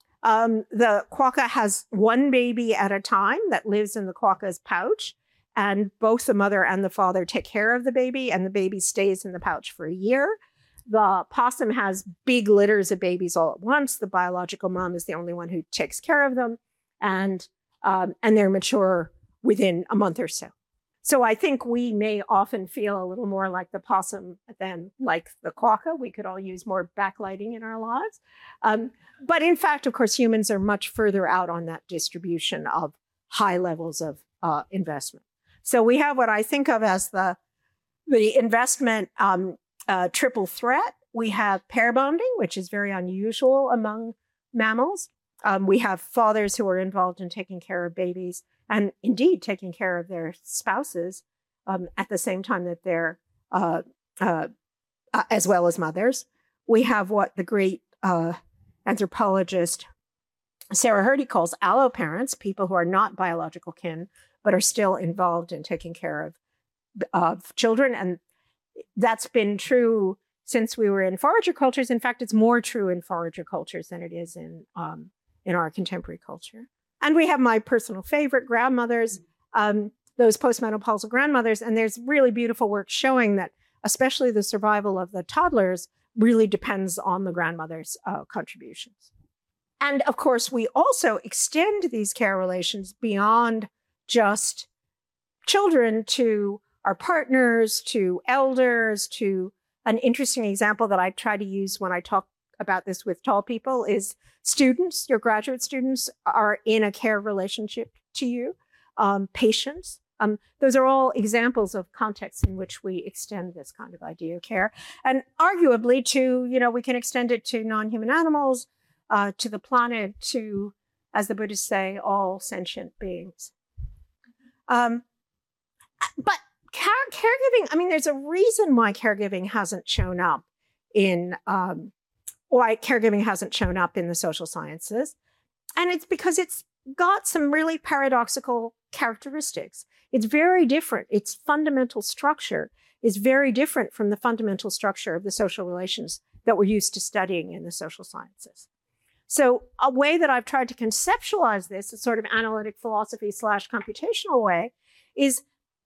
Um, the quokka has one baby at a time that lives in the quokka's pouch, and both the mother and the father take care of the baby, and the baby stays in the pouch for a year. The possum has big litters of babies all at once. The biological mom is the only one who takes care of them, and, um, and they're mature within a month or so. So I think we may often feel a little more like the possum than like the quokka. We could all use more backlighting in our lives. Um, but in fact, of course, humans are much further out on that distribution of high levels of uh, investment. So we have what I think of as the, the investment um, uh, triple threat. We have pair bonding, which is very unusual among mammals. Um, we have fathers who are involved in taking care of babies, and indeed taking care of their spouses um, at the same time that they're, uh, uh, uh, as well as mothers. We have what the great uh, anthropologist Sarah Hrdy calls alloparents, people who are not biological kin, but are still involved in taking care of, of children. And That's been true since we were in forager cultures. In fact, it's more true in forager cultures than it is in, um, in our contemporary culture. And we have my personal favorite, grandmothers, um, those postmenopausal grandmothers. And there's really beautiful work showing that especially the survival of the toddlers really depends on the grandmother's uh, contributions. And of course, we also extend these care relations beyond just children to our partners, to elders, to an interesting example that I try to use when I talk about this with tall people is students. Your graduate students are in a care relationship to you, um, patients. Um, those are all examples of contexts in which we extend this kind of idea of care. And arguably to, you know, we can extend it to non-human animals, uh, to the planet, to, as the Buddhists say, all sentient beings. Um, but care, caregiving, I mean, there's a reason why caregiving hasn't shown up in, um, why caregiving hasn't shown up in the social sciences. And it's because it's got some really paradoxical characteristics. It's very different. Its fundamental structure is very different from the fundamental structure of the social relations that we're used to studying in the social sciences. So a way that I've tried to conceptualize this, a sort of analytic philosophy slash computational way, is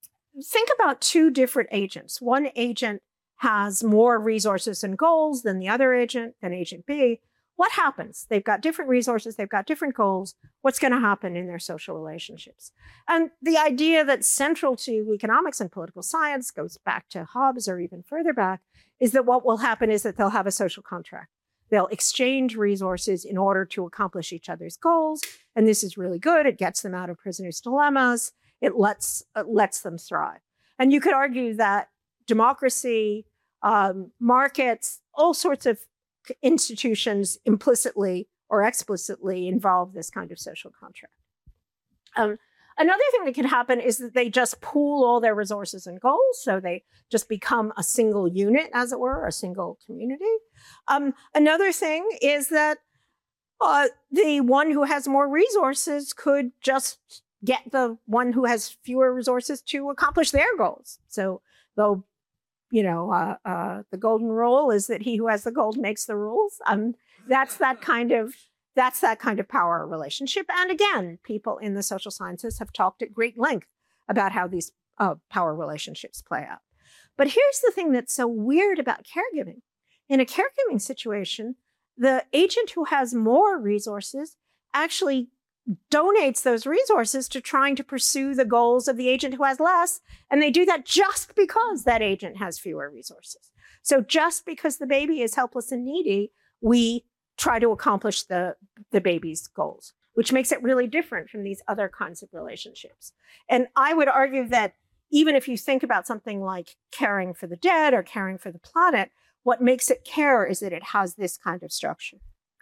think about two different agents. One agent has more resources and goals than the other agent, than agent B. What happens? They've got different resources, they've got different goals. What's going to happen in their social relationships? And the idea that's central to economics and political science goes back to Hobbes or even further back, is that what will happen is that they'll have a social contract. They'll exchange resources in order to accomplish each other's goals. And this is really good. It gets them out of prisoners' dilemmas. It lets, it lets them thrive. And you could argue that democracy, um, markets, all sorts of institutions implicitly or explicitly involve this kind of social contract. Um, another thing that can happen is that they just pool all their resources and goals. So they just become a single unit, as it were, a single community. Um, another thing is that uh, the one who has more resources could just get the one who has fewer resources to accomplish their goals. So they'll You know, uh, uh, the golden rule is that he who has the gold makes the rules. Um, that's that kind of that's that kind of power relationship. And again, people in the social sciences have talked at great length about how these uh, power relationships play out. But here's the thing that's so weird about caregiving. In a caregiving situation, the agent who has more resources actually donates those resources to trying to pursue the goals of the agent who has less. And they do that just because that agent has fewer resources. So just because the baby is helpless and needy, we try to accomplish the, the baby's goals, which makes it really different from these other kinds of relationships. And I would argue that even if you think about something like caring for the dead or caring for the planet, what makes it care is that it has this kind of structure.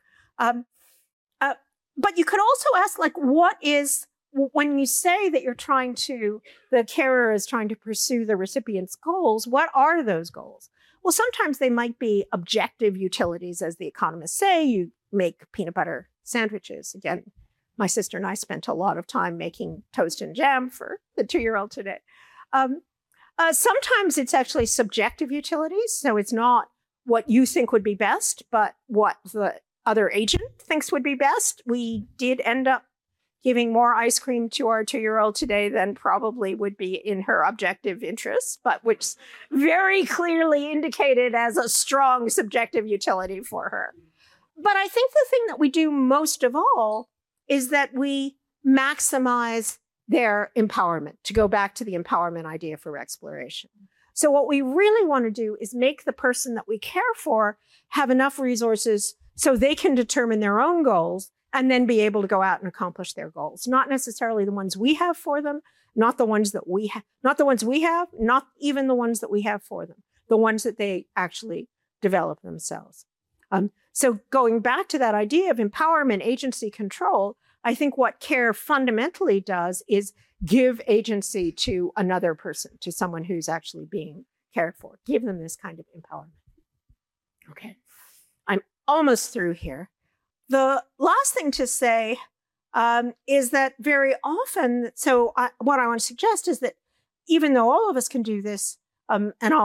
Um, uh, But you could also ask, like, what is, when you say that you're trying to, the carer is trying to pursue the recipient's goals, what are those goals? Well, sometimes they might be objective utilities, as the economists say. You make peanut butter sandwiches. Again, my sister and I spent a lot of time making toast and jam for the two-year-old today. Um, uh, sometimes it's actually subjective utilities. So it's not what you think would be best, but what the other agent thinks would be best. We did end up giving more ice cream to our two-year-old today than probably would be in her objective interests, but which very clearly indicated as a strong subjective utility for her. But I think the thing that we do most of all is that we maximize their empowerment, to go back to the empowerment idea for exploration. So what we really want to do is make the person that we care for have enough resources so they can determine their own goals and then be able to go out and accomplish their goals. Not necessarily the ones we have for them, not the ones that we have, not the ones we have, not even the ones that we have for them, the ones that they actually develop themselves. Um, so going back to that idea of empowerment, agency, control, I think what care fundamentally does is give agency to another person, to someone who's actually being cared for, give them this kind of empowerment. Okay. I'm almost through here. The last thing to say um, is that very often, so I, what I want to suggest is that even though all of us can do this, um, and I'll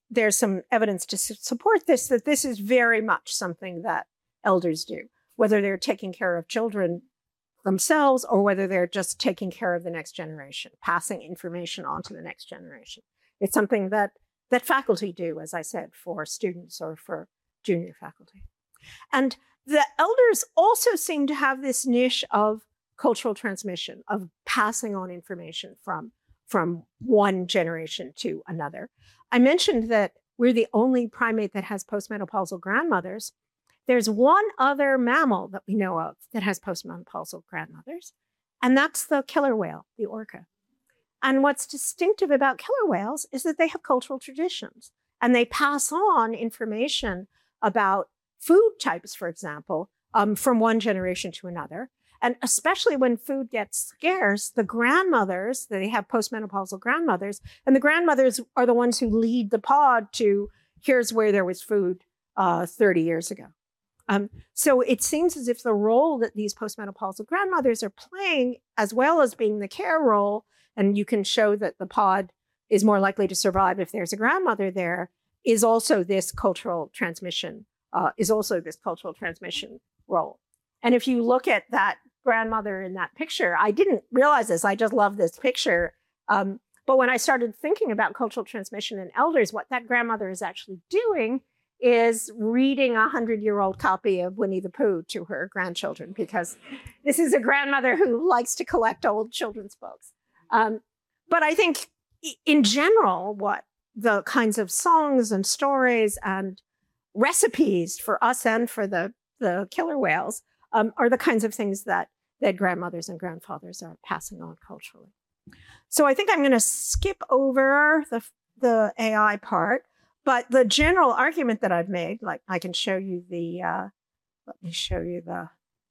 there's some evidence to su- support this, that this is very much something that elders do, whether they're taking care of children themselves or whether they're just taking care of the next generation, passing information on to the next generation. It's something that, that faculty do, as I said, for students or for junior faculty. And the elders also seem to have this niche of cultural transmission, of passing on information from, from one generation to another. I mentioned that we're the only primate that has postmenopausal grandmothers. There's one other mammal that we know of that has postmenopausal grandmothers, and that's the killer whale, the orca. And what's distinctive about killer whales is that they have cultural traditions, and they pass on information about food types, for example, um, from one generation to another. And especially when food gets scarce, the grandmothers, they have postmenopausal grandmothers, and the grandmothers are the ones who lead the pod to, here's where there was food uh, thirty years ago. Um, so it seems as if the role that these postmenopausal grandmothers are playing, as well as being the care role, and you can show that the pod is more likely to survive if there's a grandmother there, is also this cultural transmission, uh, is also this cultural transmission role. And if you look at that grandmother in that picture, I didn't realize this, I just love this picture. Um, but when I started thinking about cultural transmission in elders, what that grandmother is actually doing is reading a hundred-year-old copy of Winnie the Pooh to her grandchildren, because this is a grandmother who likes to collect old children's books. Um, but I think in general, what the kinds of songs and stories and recipes for us and for the, the killer whales um, are the kinds of things that, that grandmothers and grandfathers are passing on culturally. So I think I'm going to skip over the, the A I part. But the general argument that I've made, like I can show you the, uh, let me show you the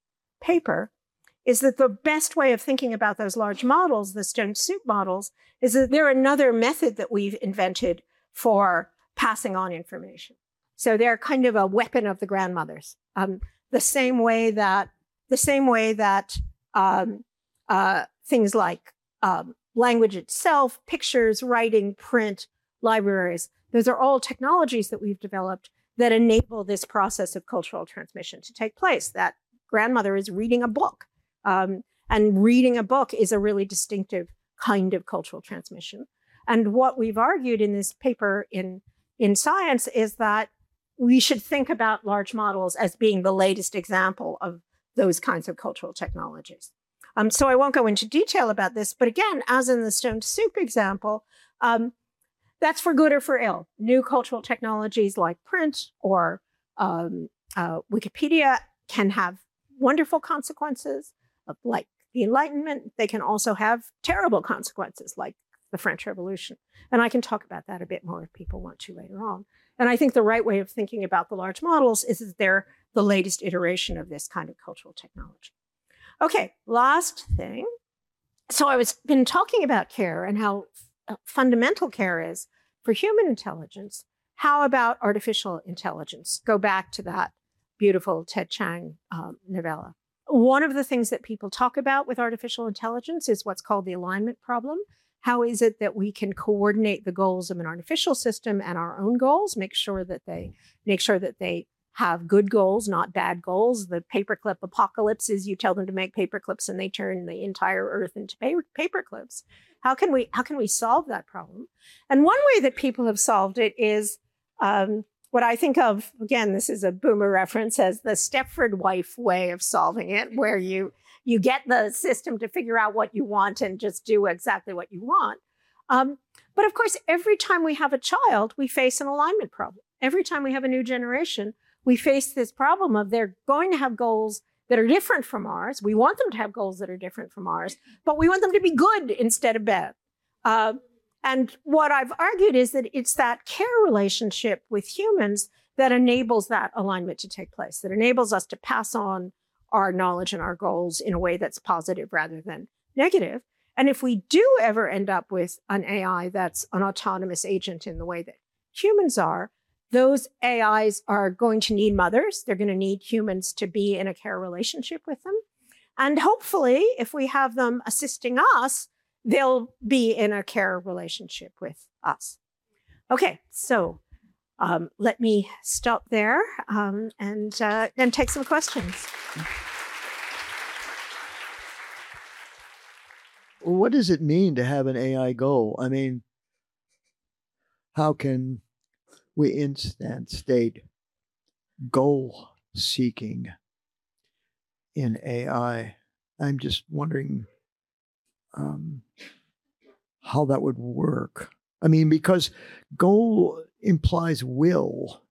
paper, is that the best way of thinking about those large models, the stone soup models, is that they're another method that we've invented for passing on information. So they're kind of a weapon of the grandmothers. Um, the same way that, the same way that um, uh, things like um, language itself, pictures, writing, print, libraries, those are all technologies that we've developed that enable this process of cultural transmission to take place. That grandmother is reading a book, um, and reading a book is a really distinctive kind of cultural transmission. And what we've argued in this paper in, in Science is that we should think about large models as being the latest example of those kinds of cultural technologies. Um, so I won't go into detail about this, but again, as in the stone soup example, um, that's for good or for ill. New cultural technologies like print or um, uh, Wikipedia can have wonderful consequences, like the Enlightenment. They can also have terrible consequences, like the French Revolution. And I can talk about that a bit more if people want to later on. And I think the right way of thinking about the large models is that they're the latest iteration of this kind of cultural technology. Okay, last thing. So I was been talking about care and how fundamental care is for human intelligence. How about artificial intelligence? Go back to that beautiful Ted Chiang um, novella. One of the things that people talk about with artificial intelligence is what's called the alignment problem. How is it that we can coordinate the goals of an artificial system and our own goals, make sure that they make sure that they have good goals, not bad goals? The paperclip apocalypse is you tell them to make paperclips and they turn the entire earth into paper, paperclips. How can we how can we solve that problem? And one way that people have solved it is um, what I think of, again, this is a boomer reference, as the Stepford wife way of solving it, where you you get the system to figure out what you want and just do exactly what you want. Um, but of course, every time we have a child, we face an alignment problem. Every time we have a new generation, we face this problem of they're going to have goals that are different from ours. We want them to have goals that are different from ours, but we want them to be good instead of bad. Uh, and what I've argued is that it's that care relationship with humans that enables that alignment to take place, that enables us to pass on our knowledge and our goals in a way that's positive rather than negative. And if we do ever end up with an A I that's an autonomous agent in the way that humans are, those A Is are going to need mothers. They're going to need humans to be in a care relationship with them. And hopefully, if we have them assisting us, they'll be in a care relationship with us. Okay, so Um, let me stop there um, and uh, and take some questions. What does it mean to have an A I goal? I mean, how can we instant state goal seeking in A I? I'm just wondering um, how that would work. I mean, because goal implies will,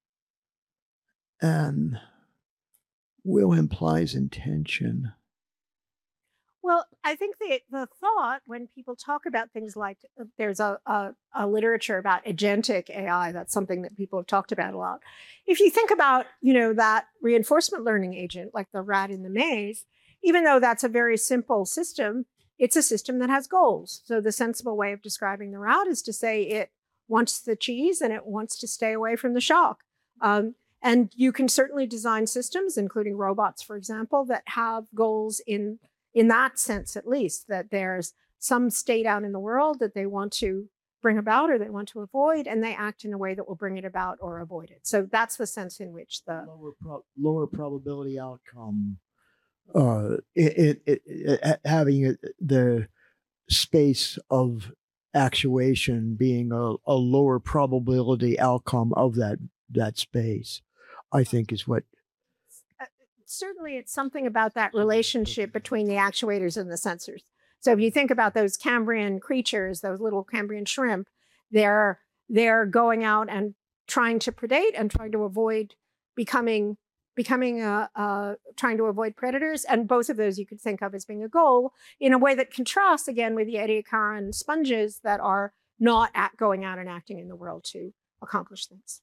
and will implies intention. Well, I think the, the thought when people talk about things like uh, there's a, a, a literature about agentic A I, that's something that people have talked about a lot. If you think about, you know, that reinforcement learning agent, like the rat in the maze, even though that's a very simple system, it's a system that has goals. So the sensible way of describing the rat is to say it wants the cheese and it wants to stay away from the shark. Um, and you can certainly design systems, including robots, for example, that have goals in in that sense, at least, that there's some state out in the world that they want to bring about or they want to avoid, and they act in a way that will bring it about or avoid it. So that's the sense in which the lower, pro- lower probability outcome, uh, it, it, it, it, having the space of actuation being a, a lower probability outcome of that that space, I think is what. Certainly it's something about that relationship between the actuators and the sensors. So if you think about those Cambrian creatures, those little Cambrian shrimp, they're they're going out and trying to predate and trying to avoid becoming becoming a, a trying to avoid predators. And both of those you could think of as being a goal in a way that contrasts again with the Ediacaran sponges that are not at going out and acting in the world to accomplish things.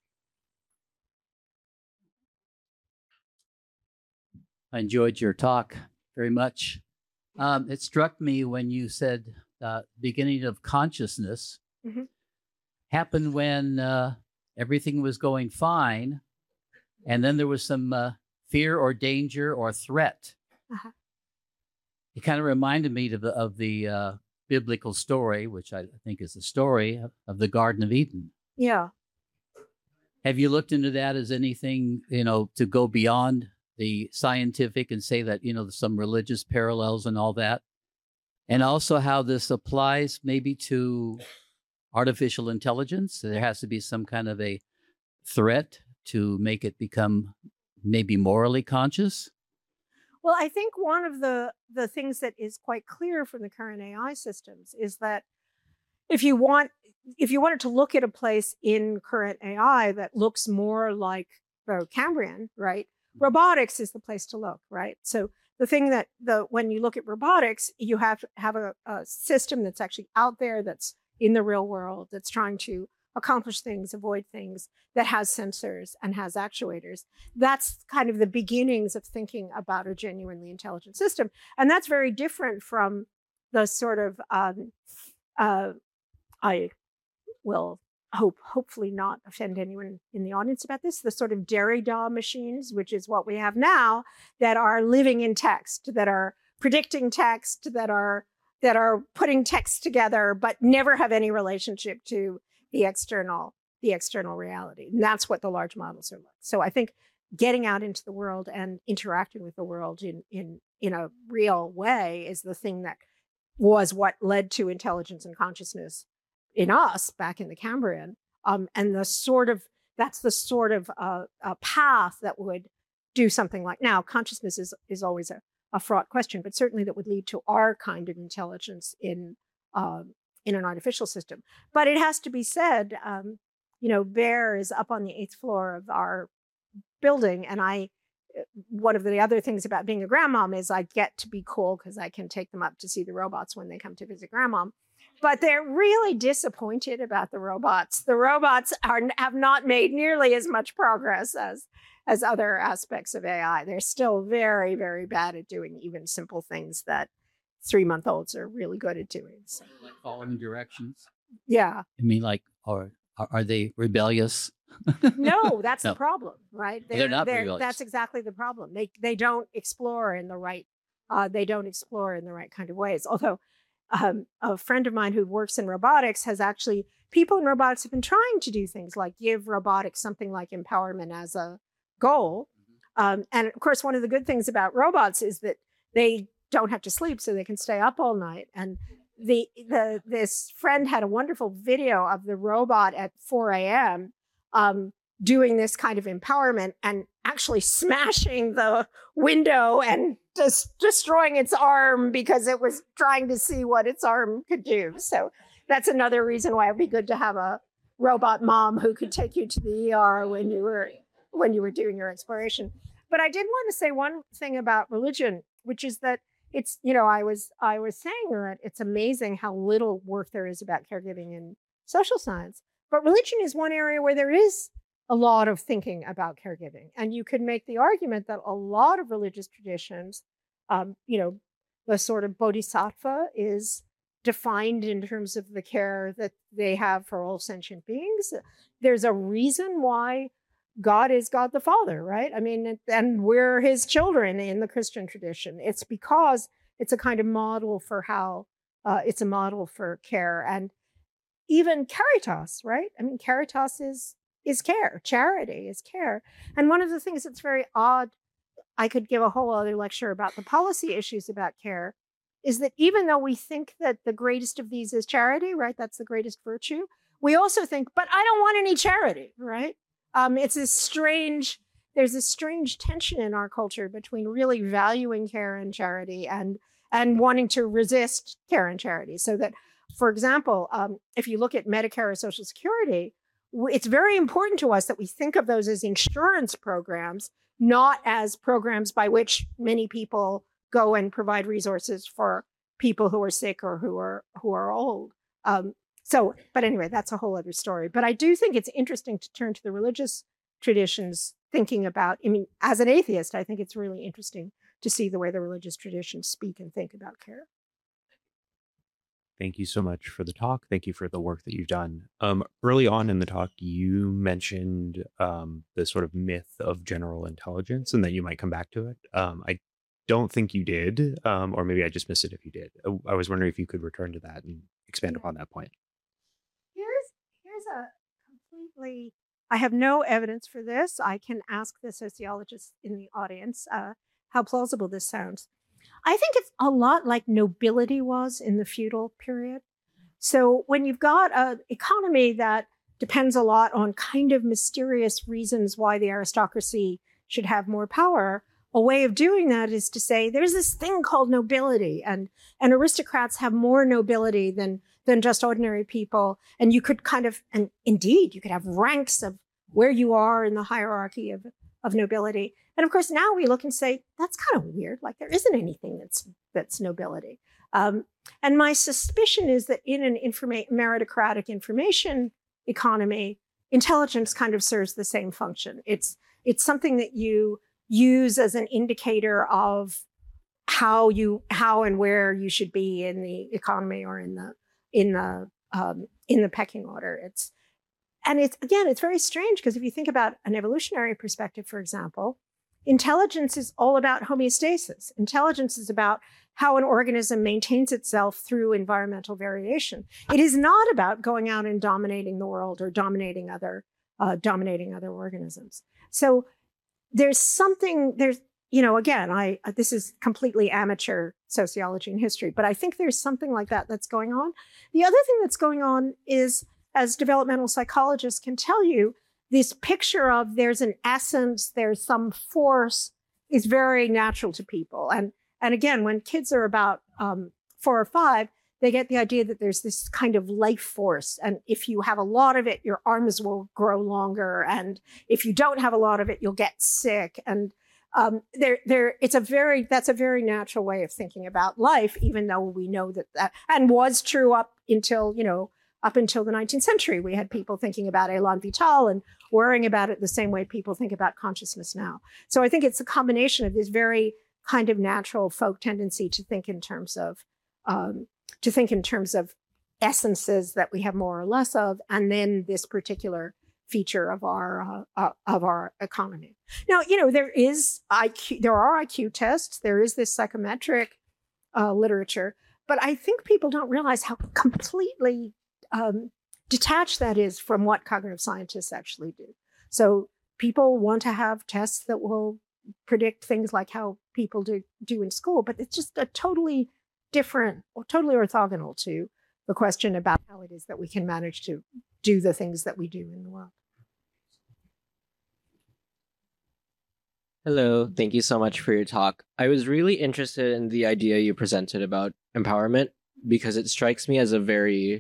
I enjoyed your talk very much. Um, it struck me when you said uh, beginning of consciousness mm-hmm. happened when uh, everything was going fine, and then there was some uh, fear or danger or threat. Uh-huh. It kind of reminded me of the, of the uh, biblical story, which I think is the story of, of the Garden of Eden. Yeah. Have you looked into that as anything, you know, to go beyond the scientific and say that, you know, some religious parallels and all that? And also how this applies maybe to artificial intelligence. There has to be some kind of a threat to make it become maybe morally conscious. Well, I think one of the, the things that is quite clear from the current A I systems is that if you want, if you wanted to look at a place in current A I that looks more like the Cambrian, right? Robotics is the place to look, right? So the thing that the when you look at robotics, you have to have a, a system that's actually out there, that's in the real world, that's trying to accomplish things, avoid things, that has sensors and has actuators. That's kind of the beginnings of thinking about a genuinely intelligent system. And that's very different from the sort of, um, uh, I will hope, hopefully not offend anyone in the audience about this, the sort of Derrida machines, which is what we have now, that are living in text, that are predicting text, that are that are putting text together, but never have any relationship to the external, the external reality. And that's what the large models are like. So I think getting out into the world and interacting with the world in in in a real way is the thing that was what led to intelligence and consciousness in us back in the Cambrian, um, and the sort of that's the sort of uh, a path that would do something like now. Consciousness is is always a, a fraught question, but certainly that would lead to our kind of intelligence in uh, in an artificial system. But it has to be said, um, you know, Bear is up on the eighth floor of our building, and I. One of the other things about being a grandmom is I get to be cool because I can take them up to see the robots when they come to visit grandmom. But they're really disappointed about the robots. The robots are have not made nearly as much progress as, as other aspects of A I. They're still very, very bad at doing even simple things that three-month-olds are really good at doing. So. Like following directions? Yeah. I mean, like, or are, are they rebellious? No, that's no. the problem, right? They're, they're not they're, rebellious. That's exactly the problem. They they don't explore in the right, uh, they don't explore in the right kind of ways. Although, um, a friend of mine who works in robotics has actually, people in robotics have been trying to do things like give robotics something like empowerment as a goal. Um, and of course, one of the good things about robots is that they don't have to sleep, so they can stay up all night. And the the this friend had a wonderful video of the robot at four a.m. Um, doing this kind of empowerment and actually smashing the window and just destroying its arm because it was trying to see what its arm could do. So that's another reason why it'd be good to have a robot mom who could take you to the E R when you were when you were doing your exploration. But I did want to say one thing about religion, which is that it's, you know, I was I was saying that it's amazing how little work there is about caregiving in social science. But religion is one area where there is a lot of thinking about caregiving. And you could make the argument that a lot of religious traditions, um, you know, the sort of bodhisattva is defined in terms of the care that they have for all sentient beings. There's a reason why God is God the Father, right? I mean, and we're his children in the Christian tradition. It's because it's a kind of model for how, uh, it's a model for care. And even caritas, right? I mean, caritas is is care. Charity is care. And one of the things that's very odd, I could give a whole other lecture about the policy issues about care, is that even though we think that the greatest of these is charity, right? That's the greatest virtue. We also think, but I don't want any charity, right? Um, it's this strange, there's this strange tension in our culture between really valuing care and charity and, and wanting to resist care and charity. So that, for example, um, if you look at Medicare or Social Security, it's very important to us that we think of those as insurance programs, not as programs by which many people go and provide resources for people who are sick or who are who are old. Um, so, but anyway, that's a whole other story. But I do think it's interesting to turn to the religious traditions thinking about, I mean, as an atheist, I think it's really interesting to see the way the religious traditions speak and think about care. Thank you so much for the talk. Thank you for the work that you've done. Um, early on in the talk, you mentioned um, the sort of myth of general intelligence and that you might come back to it. Um, I don't think you did, um, or maybe I just missed it if you did. I, I was wondering if you could return to that and expand upon that point. Here's, here's a completely, I have no evidence for this. I can ask the sociologists in the audience uh, how plausible this sounds. I think it's a lot like nobility was in the feudal period. So when you've got an economy that depends a lot on kind of mysterious reasons why the aristocracy should have more power, a way of doing that is to say there's this thing called nobility, and, and aristocrats have more nobility than, than just ordinary people. And you could kind of, and indeed, you could have ranks of where you are in the hierarchy of, of nobility. And of course, now we look and say, that's kind of weird. Like there isn't anything that's that's nobility. Um, and my suspicion is that in an informa- meritocratic information economy, intelligence kind of serves the same function. It's it's something that you use as an indicator of how you how and where you should be in the economy or in the in the um, in the pecking order. It's and it's again, it's very strange because if you think about an evolutionary perspective, for example, intelligence is all about homeostasis. Intelligence is about how an organism maintains itself through environmental variation. It is not about going out and dominating the world or dominating other uh, dominating other organisms. So there's something there's you know again I this is completely amateur sociology and history, but I think there's something like that that's going on. The other thing that's going on is, as developmental psychologists can tell you, this picture of there's an essence, there's some force is very natural to people. And, and again, when kids are about um, four or five, they get the idea that there's this kind of life force. And if you have a lot of it, your arms will grow longer. And if you don't have a lot of it, you'll get sick. And um, there, there, it's a very, that's a very natural way of thinking about life, even though we know that that, and was true up until, you know, up until the nineteenth century, we had people thinking about élan vital and worrying about it the same way people think about consciousness now. So I think it's a combination of this very kind of natural folk tendency to think in terms of um, to think in terms of essences that we have more or less of, and then this particular feature of our uh, uh, of our economy. Now, you know, there is I Q, there are I Q tests, there is this psychometric uh, literature. but I think people don't realize how completely um, detached that is from what cognitive scientists actually do. So people want to have tests that will predict things like how people do, do in school, but it's just a totally different or totally orthogonal to the question about how it is that we can manage to do the things that we do in the world. Hello, thank you so much for your talk. I was really interested in the idea you presented about empowerment because it strikes me as a very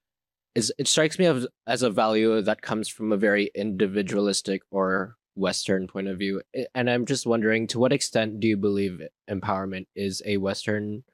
is it strikes me as, as a value that comes from a very individualistic or Western point of view. And I'm just wondering, to what extent do you believe empowerment is a Western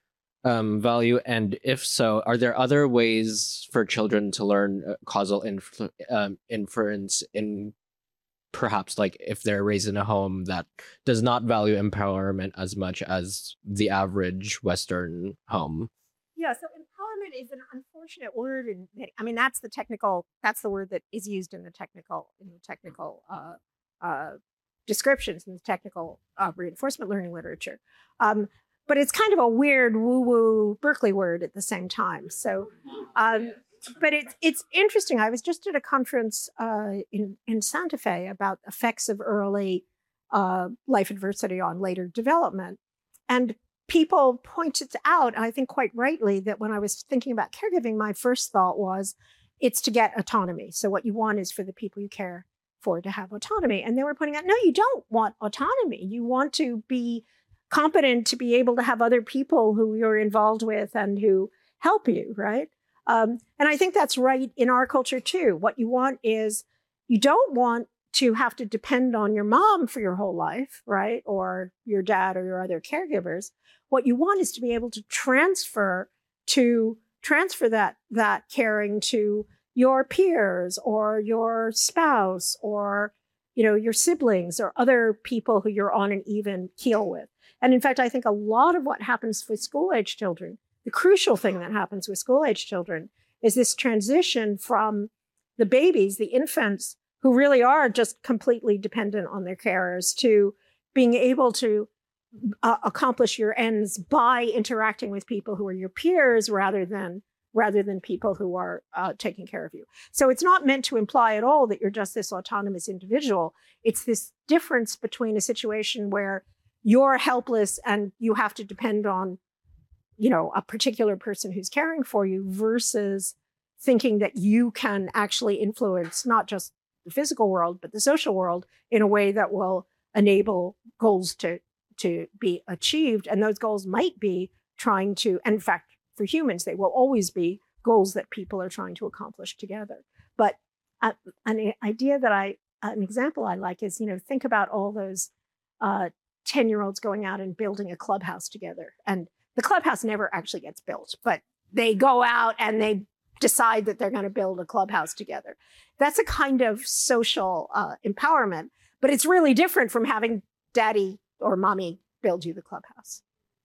um, value? And if so, are there other ways for children to learn uh, causal influ- um, inference in perhaps like if they're raised in a home that does not value empowerment as much as the average Western home? Yeah, so empowerment is an unfortunate word, and I mean that's the technical. That's the word that is used in the technical in the technical uh, uh, descriptions in the technical uh, reinforcement learning literature. Um, but it's kind of a weird woo-woo Berkeley word at the same time. So, um, but it's it's interesting. I was just at a conference uh, in in Santa Fe about effects of early uh, life adversity on later development, and people pointed out, I think quite rightly, that when I was thinking about caregiving, my first thought was it's to get autonomy. So what you want is for the people you care for to have autonomy. And they were pointing out, no, you don't want autonomy. You want to be competent to be able to have other people who you're involved with and who help you, right? Um, and I think that's right in our culture too. What you want is, you don't want to have to depend on your mom for your whole life, right? Or your dad or your other caregivers. What you want is to be able to transfer to transfer that that caring to your peers or your spouse or, you know, your siblings or other people who you're on an even keel with. And in fact, I think a lot of what happens with school-age children, the crucial thing that happens with school-age children is this transition from the babies, the infants, who really are just completely dependent on their carers, to being able to uh, accomplish your ends by interacting with people who are your peers rather than rather than people who are uh, taking care of you. So it's not meant to imply at all that you're just this autonomous individual. It's this difference between a situation where you're helpless and you have to depend on, you know, a particular person who's caring for you versus thinking that you can actually influence not just the physical world, but the social world in a way that will enable goals to, to be achieved. And those goals might be trying to, and in fact, for humans, they will always be goals that people are trying to accomplish together. But uh, an idea that I, an example I like is, you know, think about all those uh, ten-year-olds going out and building a clubhouse together. And the clubhouse never actually gets built, but they go out and they decide that they're going to build a clubhouse together. That's a kind of social uh, empowerment, but it's really different from having daddy or mommy build you the clubhouse.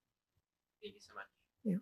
Thank you so much. Yeah.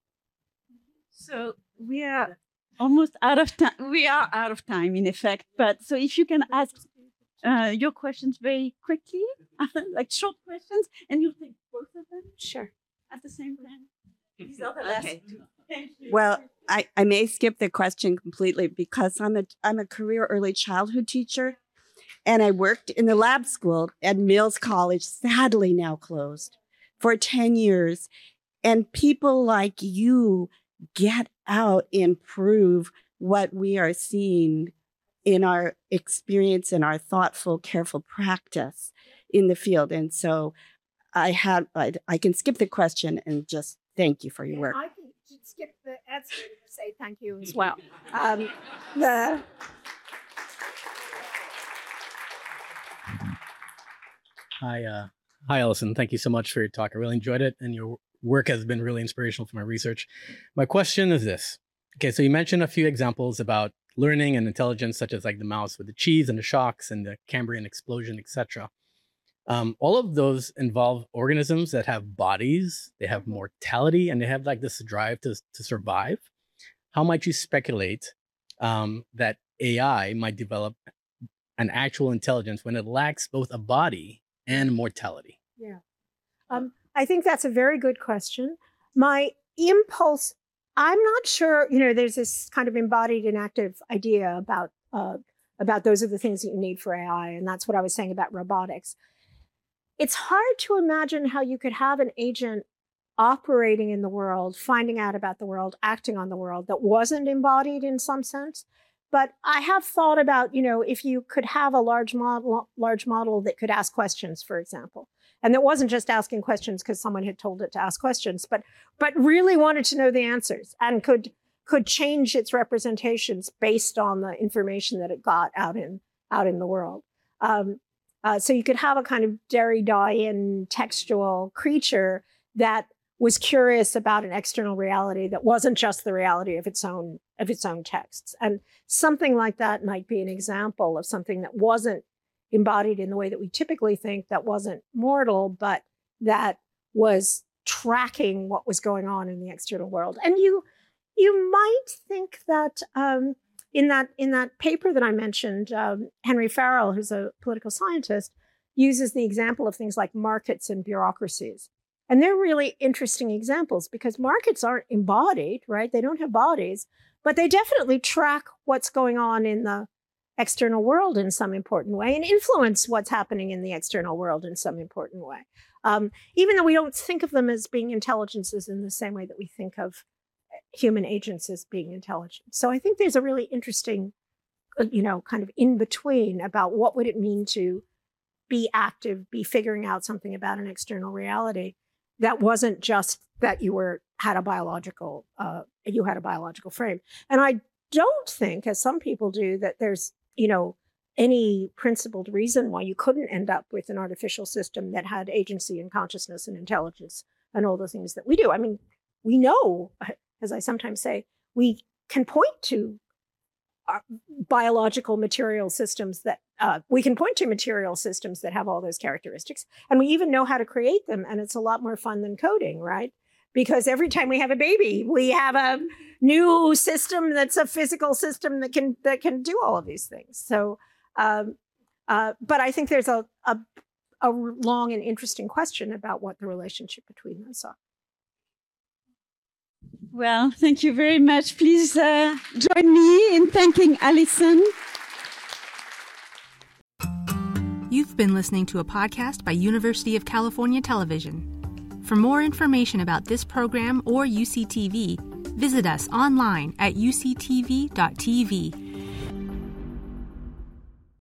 So we are almost out of time. We are out of time, in effect. But so if you can ask uh, your questions very quickly, like short questions, and you'll take both of them. Sure. At the same time. These are the last Okay. two. Thank you. Well, I, I may skip the question completely because I'm a I'm a career early childhood teacher, and I worked in the lab school at Mills College, sadly now closed, for ten years. And people like you get out and prove what we are seeing in our experience and our thoughtful, careful practice in the field. And so I had I, I can skip the question and just thank you for your work. I can skip the answer and say thank you as well. Um, the, Hi, uh, hi, Allison. Thank you so much for your talk. I really enjoyed it, and your work has been really inspirational for my research. My question is this. Okay, so you mentioned a few examples about learning and intelligence, such as like the mouse with the cheese and the shocks and the Cambrian explosion, et cetera. Um, all of those involve organisms that have bodies, they have mortality, and they have like this drive to, to survive. How might you speculate um, that A I might develop an actual intelligence when it lacks both a body and mortality? yeah. Um, I think that's a very good question. My impulse, I'm not sure, you know, there's this kind of embodied enactive idea about, uh, about those are the things that you need for A I. And that's what I was saying about robotics. It's hard to imagine how you could have an agent operating in the world, finding out about the world, acting on the world that wasn't embodied in some sense. But I have thought about, you know, if you could have a large model, large model that could ask questions, for example, and that wasn't just asking questions because someone had told it to ask questions, but but really wanted to know the answers and could could change its representations based on the information that it got out in out in the world. Um, uh, so you could have a kind of Derridean textual creature that was curious about an external reality that wasn't just the reality of its own of its own texts. And something like that might be an example of something that wasn't embodied in the way that we typically think, that wasn't mortal, but that was tracking what was going on in the external world. And you you might think that um, in that in that paper that I mentioned, um, Henry Farrell, who's a political scientist, uses the example of things like markets and bureaucracies. And they're really interesting examples because markets aren't embodied, right? They don't have bodies, but they definitely track what's going on in the external world in some important way and influence what's happening in the external world in some important way. Um, even though we don't think of them as being intelligences in the same way that we think of human agents as being intelligent. So I think there's a really interesting, you know, kind of in between about what would it mean to be active, be figuring out something about an external reality that wasn't just that you were had a biological uh, you had a biological frame. And I don't think, as some people do, that there's, you know, any principled reason why you couldn't end up with an artificial system that had agency and consciousness and intelligence and all the things that we do. I mean, we know, as I sometimes say, we can point to uh, biological material systems that uh, we can point to material systems that have all those characteristics. And we even know how to create them. And it's a lot more fun than coding, right? Because every time we have a baby, we have a new system that's a physical system that can that can do all of these things. So, um, uh, but I think there's a, a a long and interesting question about what the relationship between those are. Well, thank you very much. Please uh, join me in thanking Alison. You've been listening to a podcast by University of California Television. For more information about this program or U C T V, visit us online at u c t v dot t v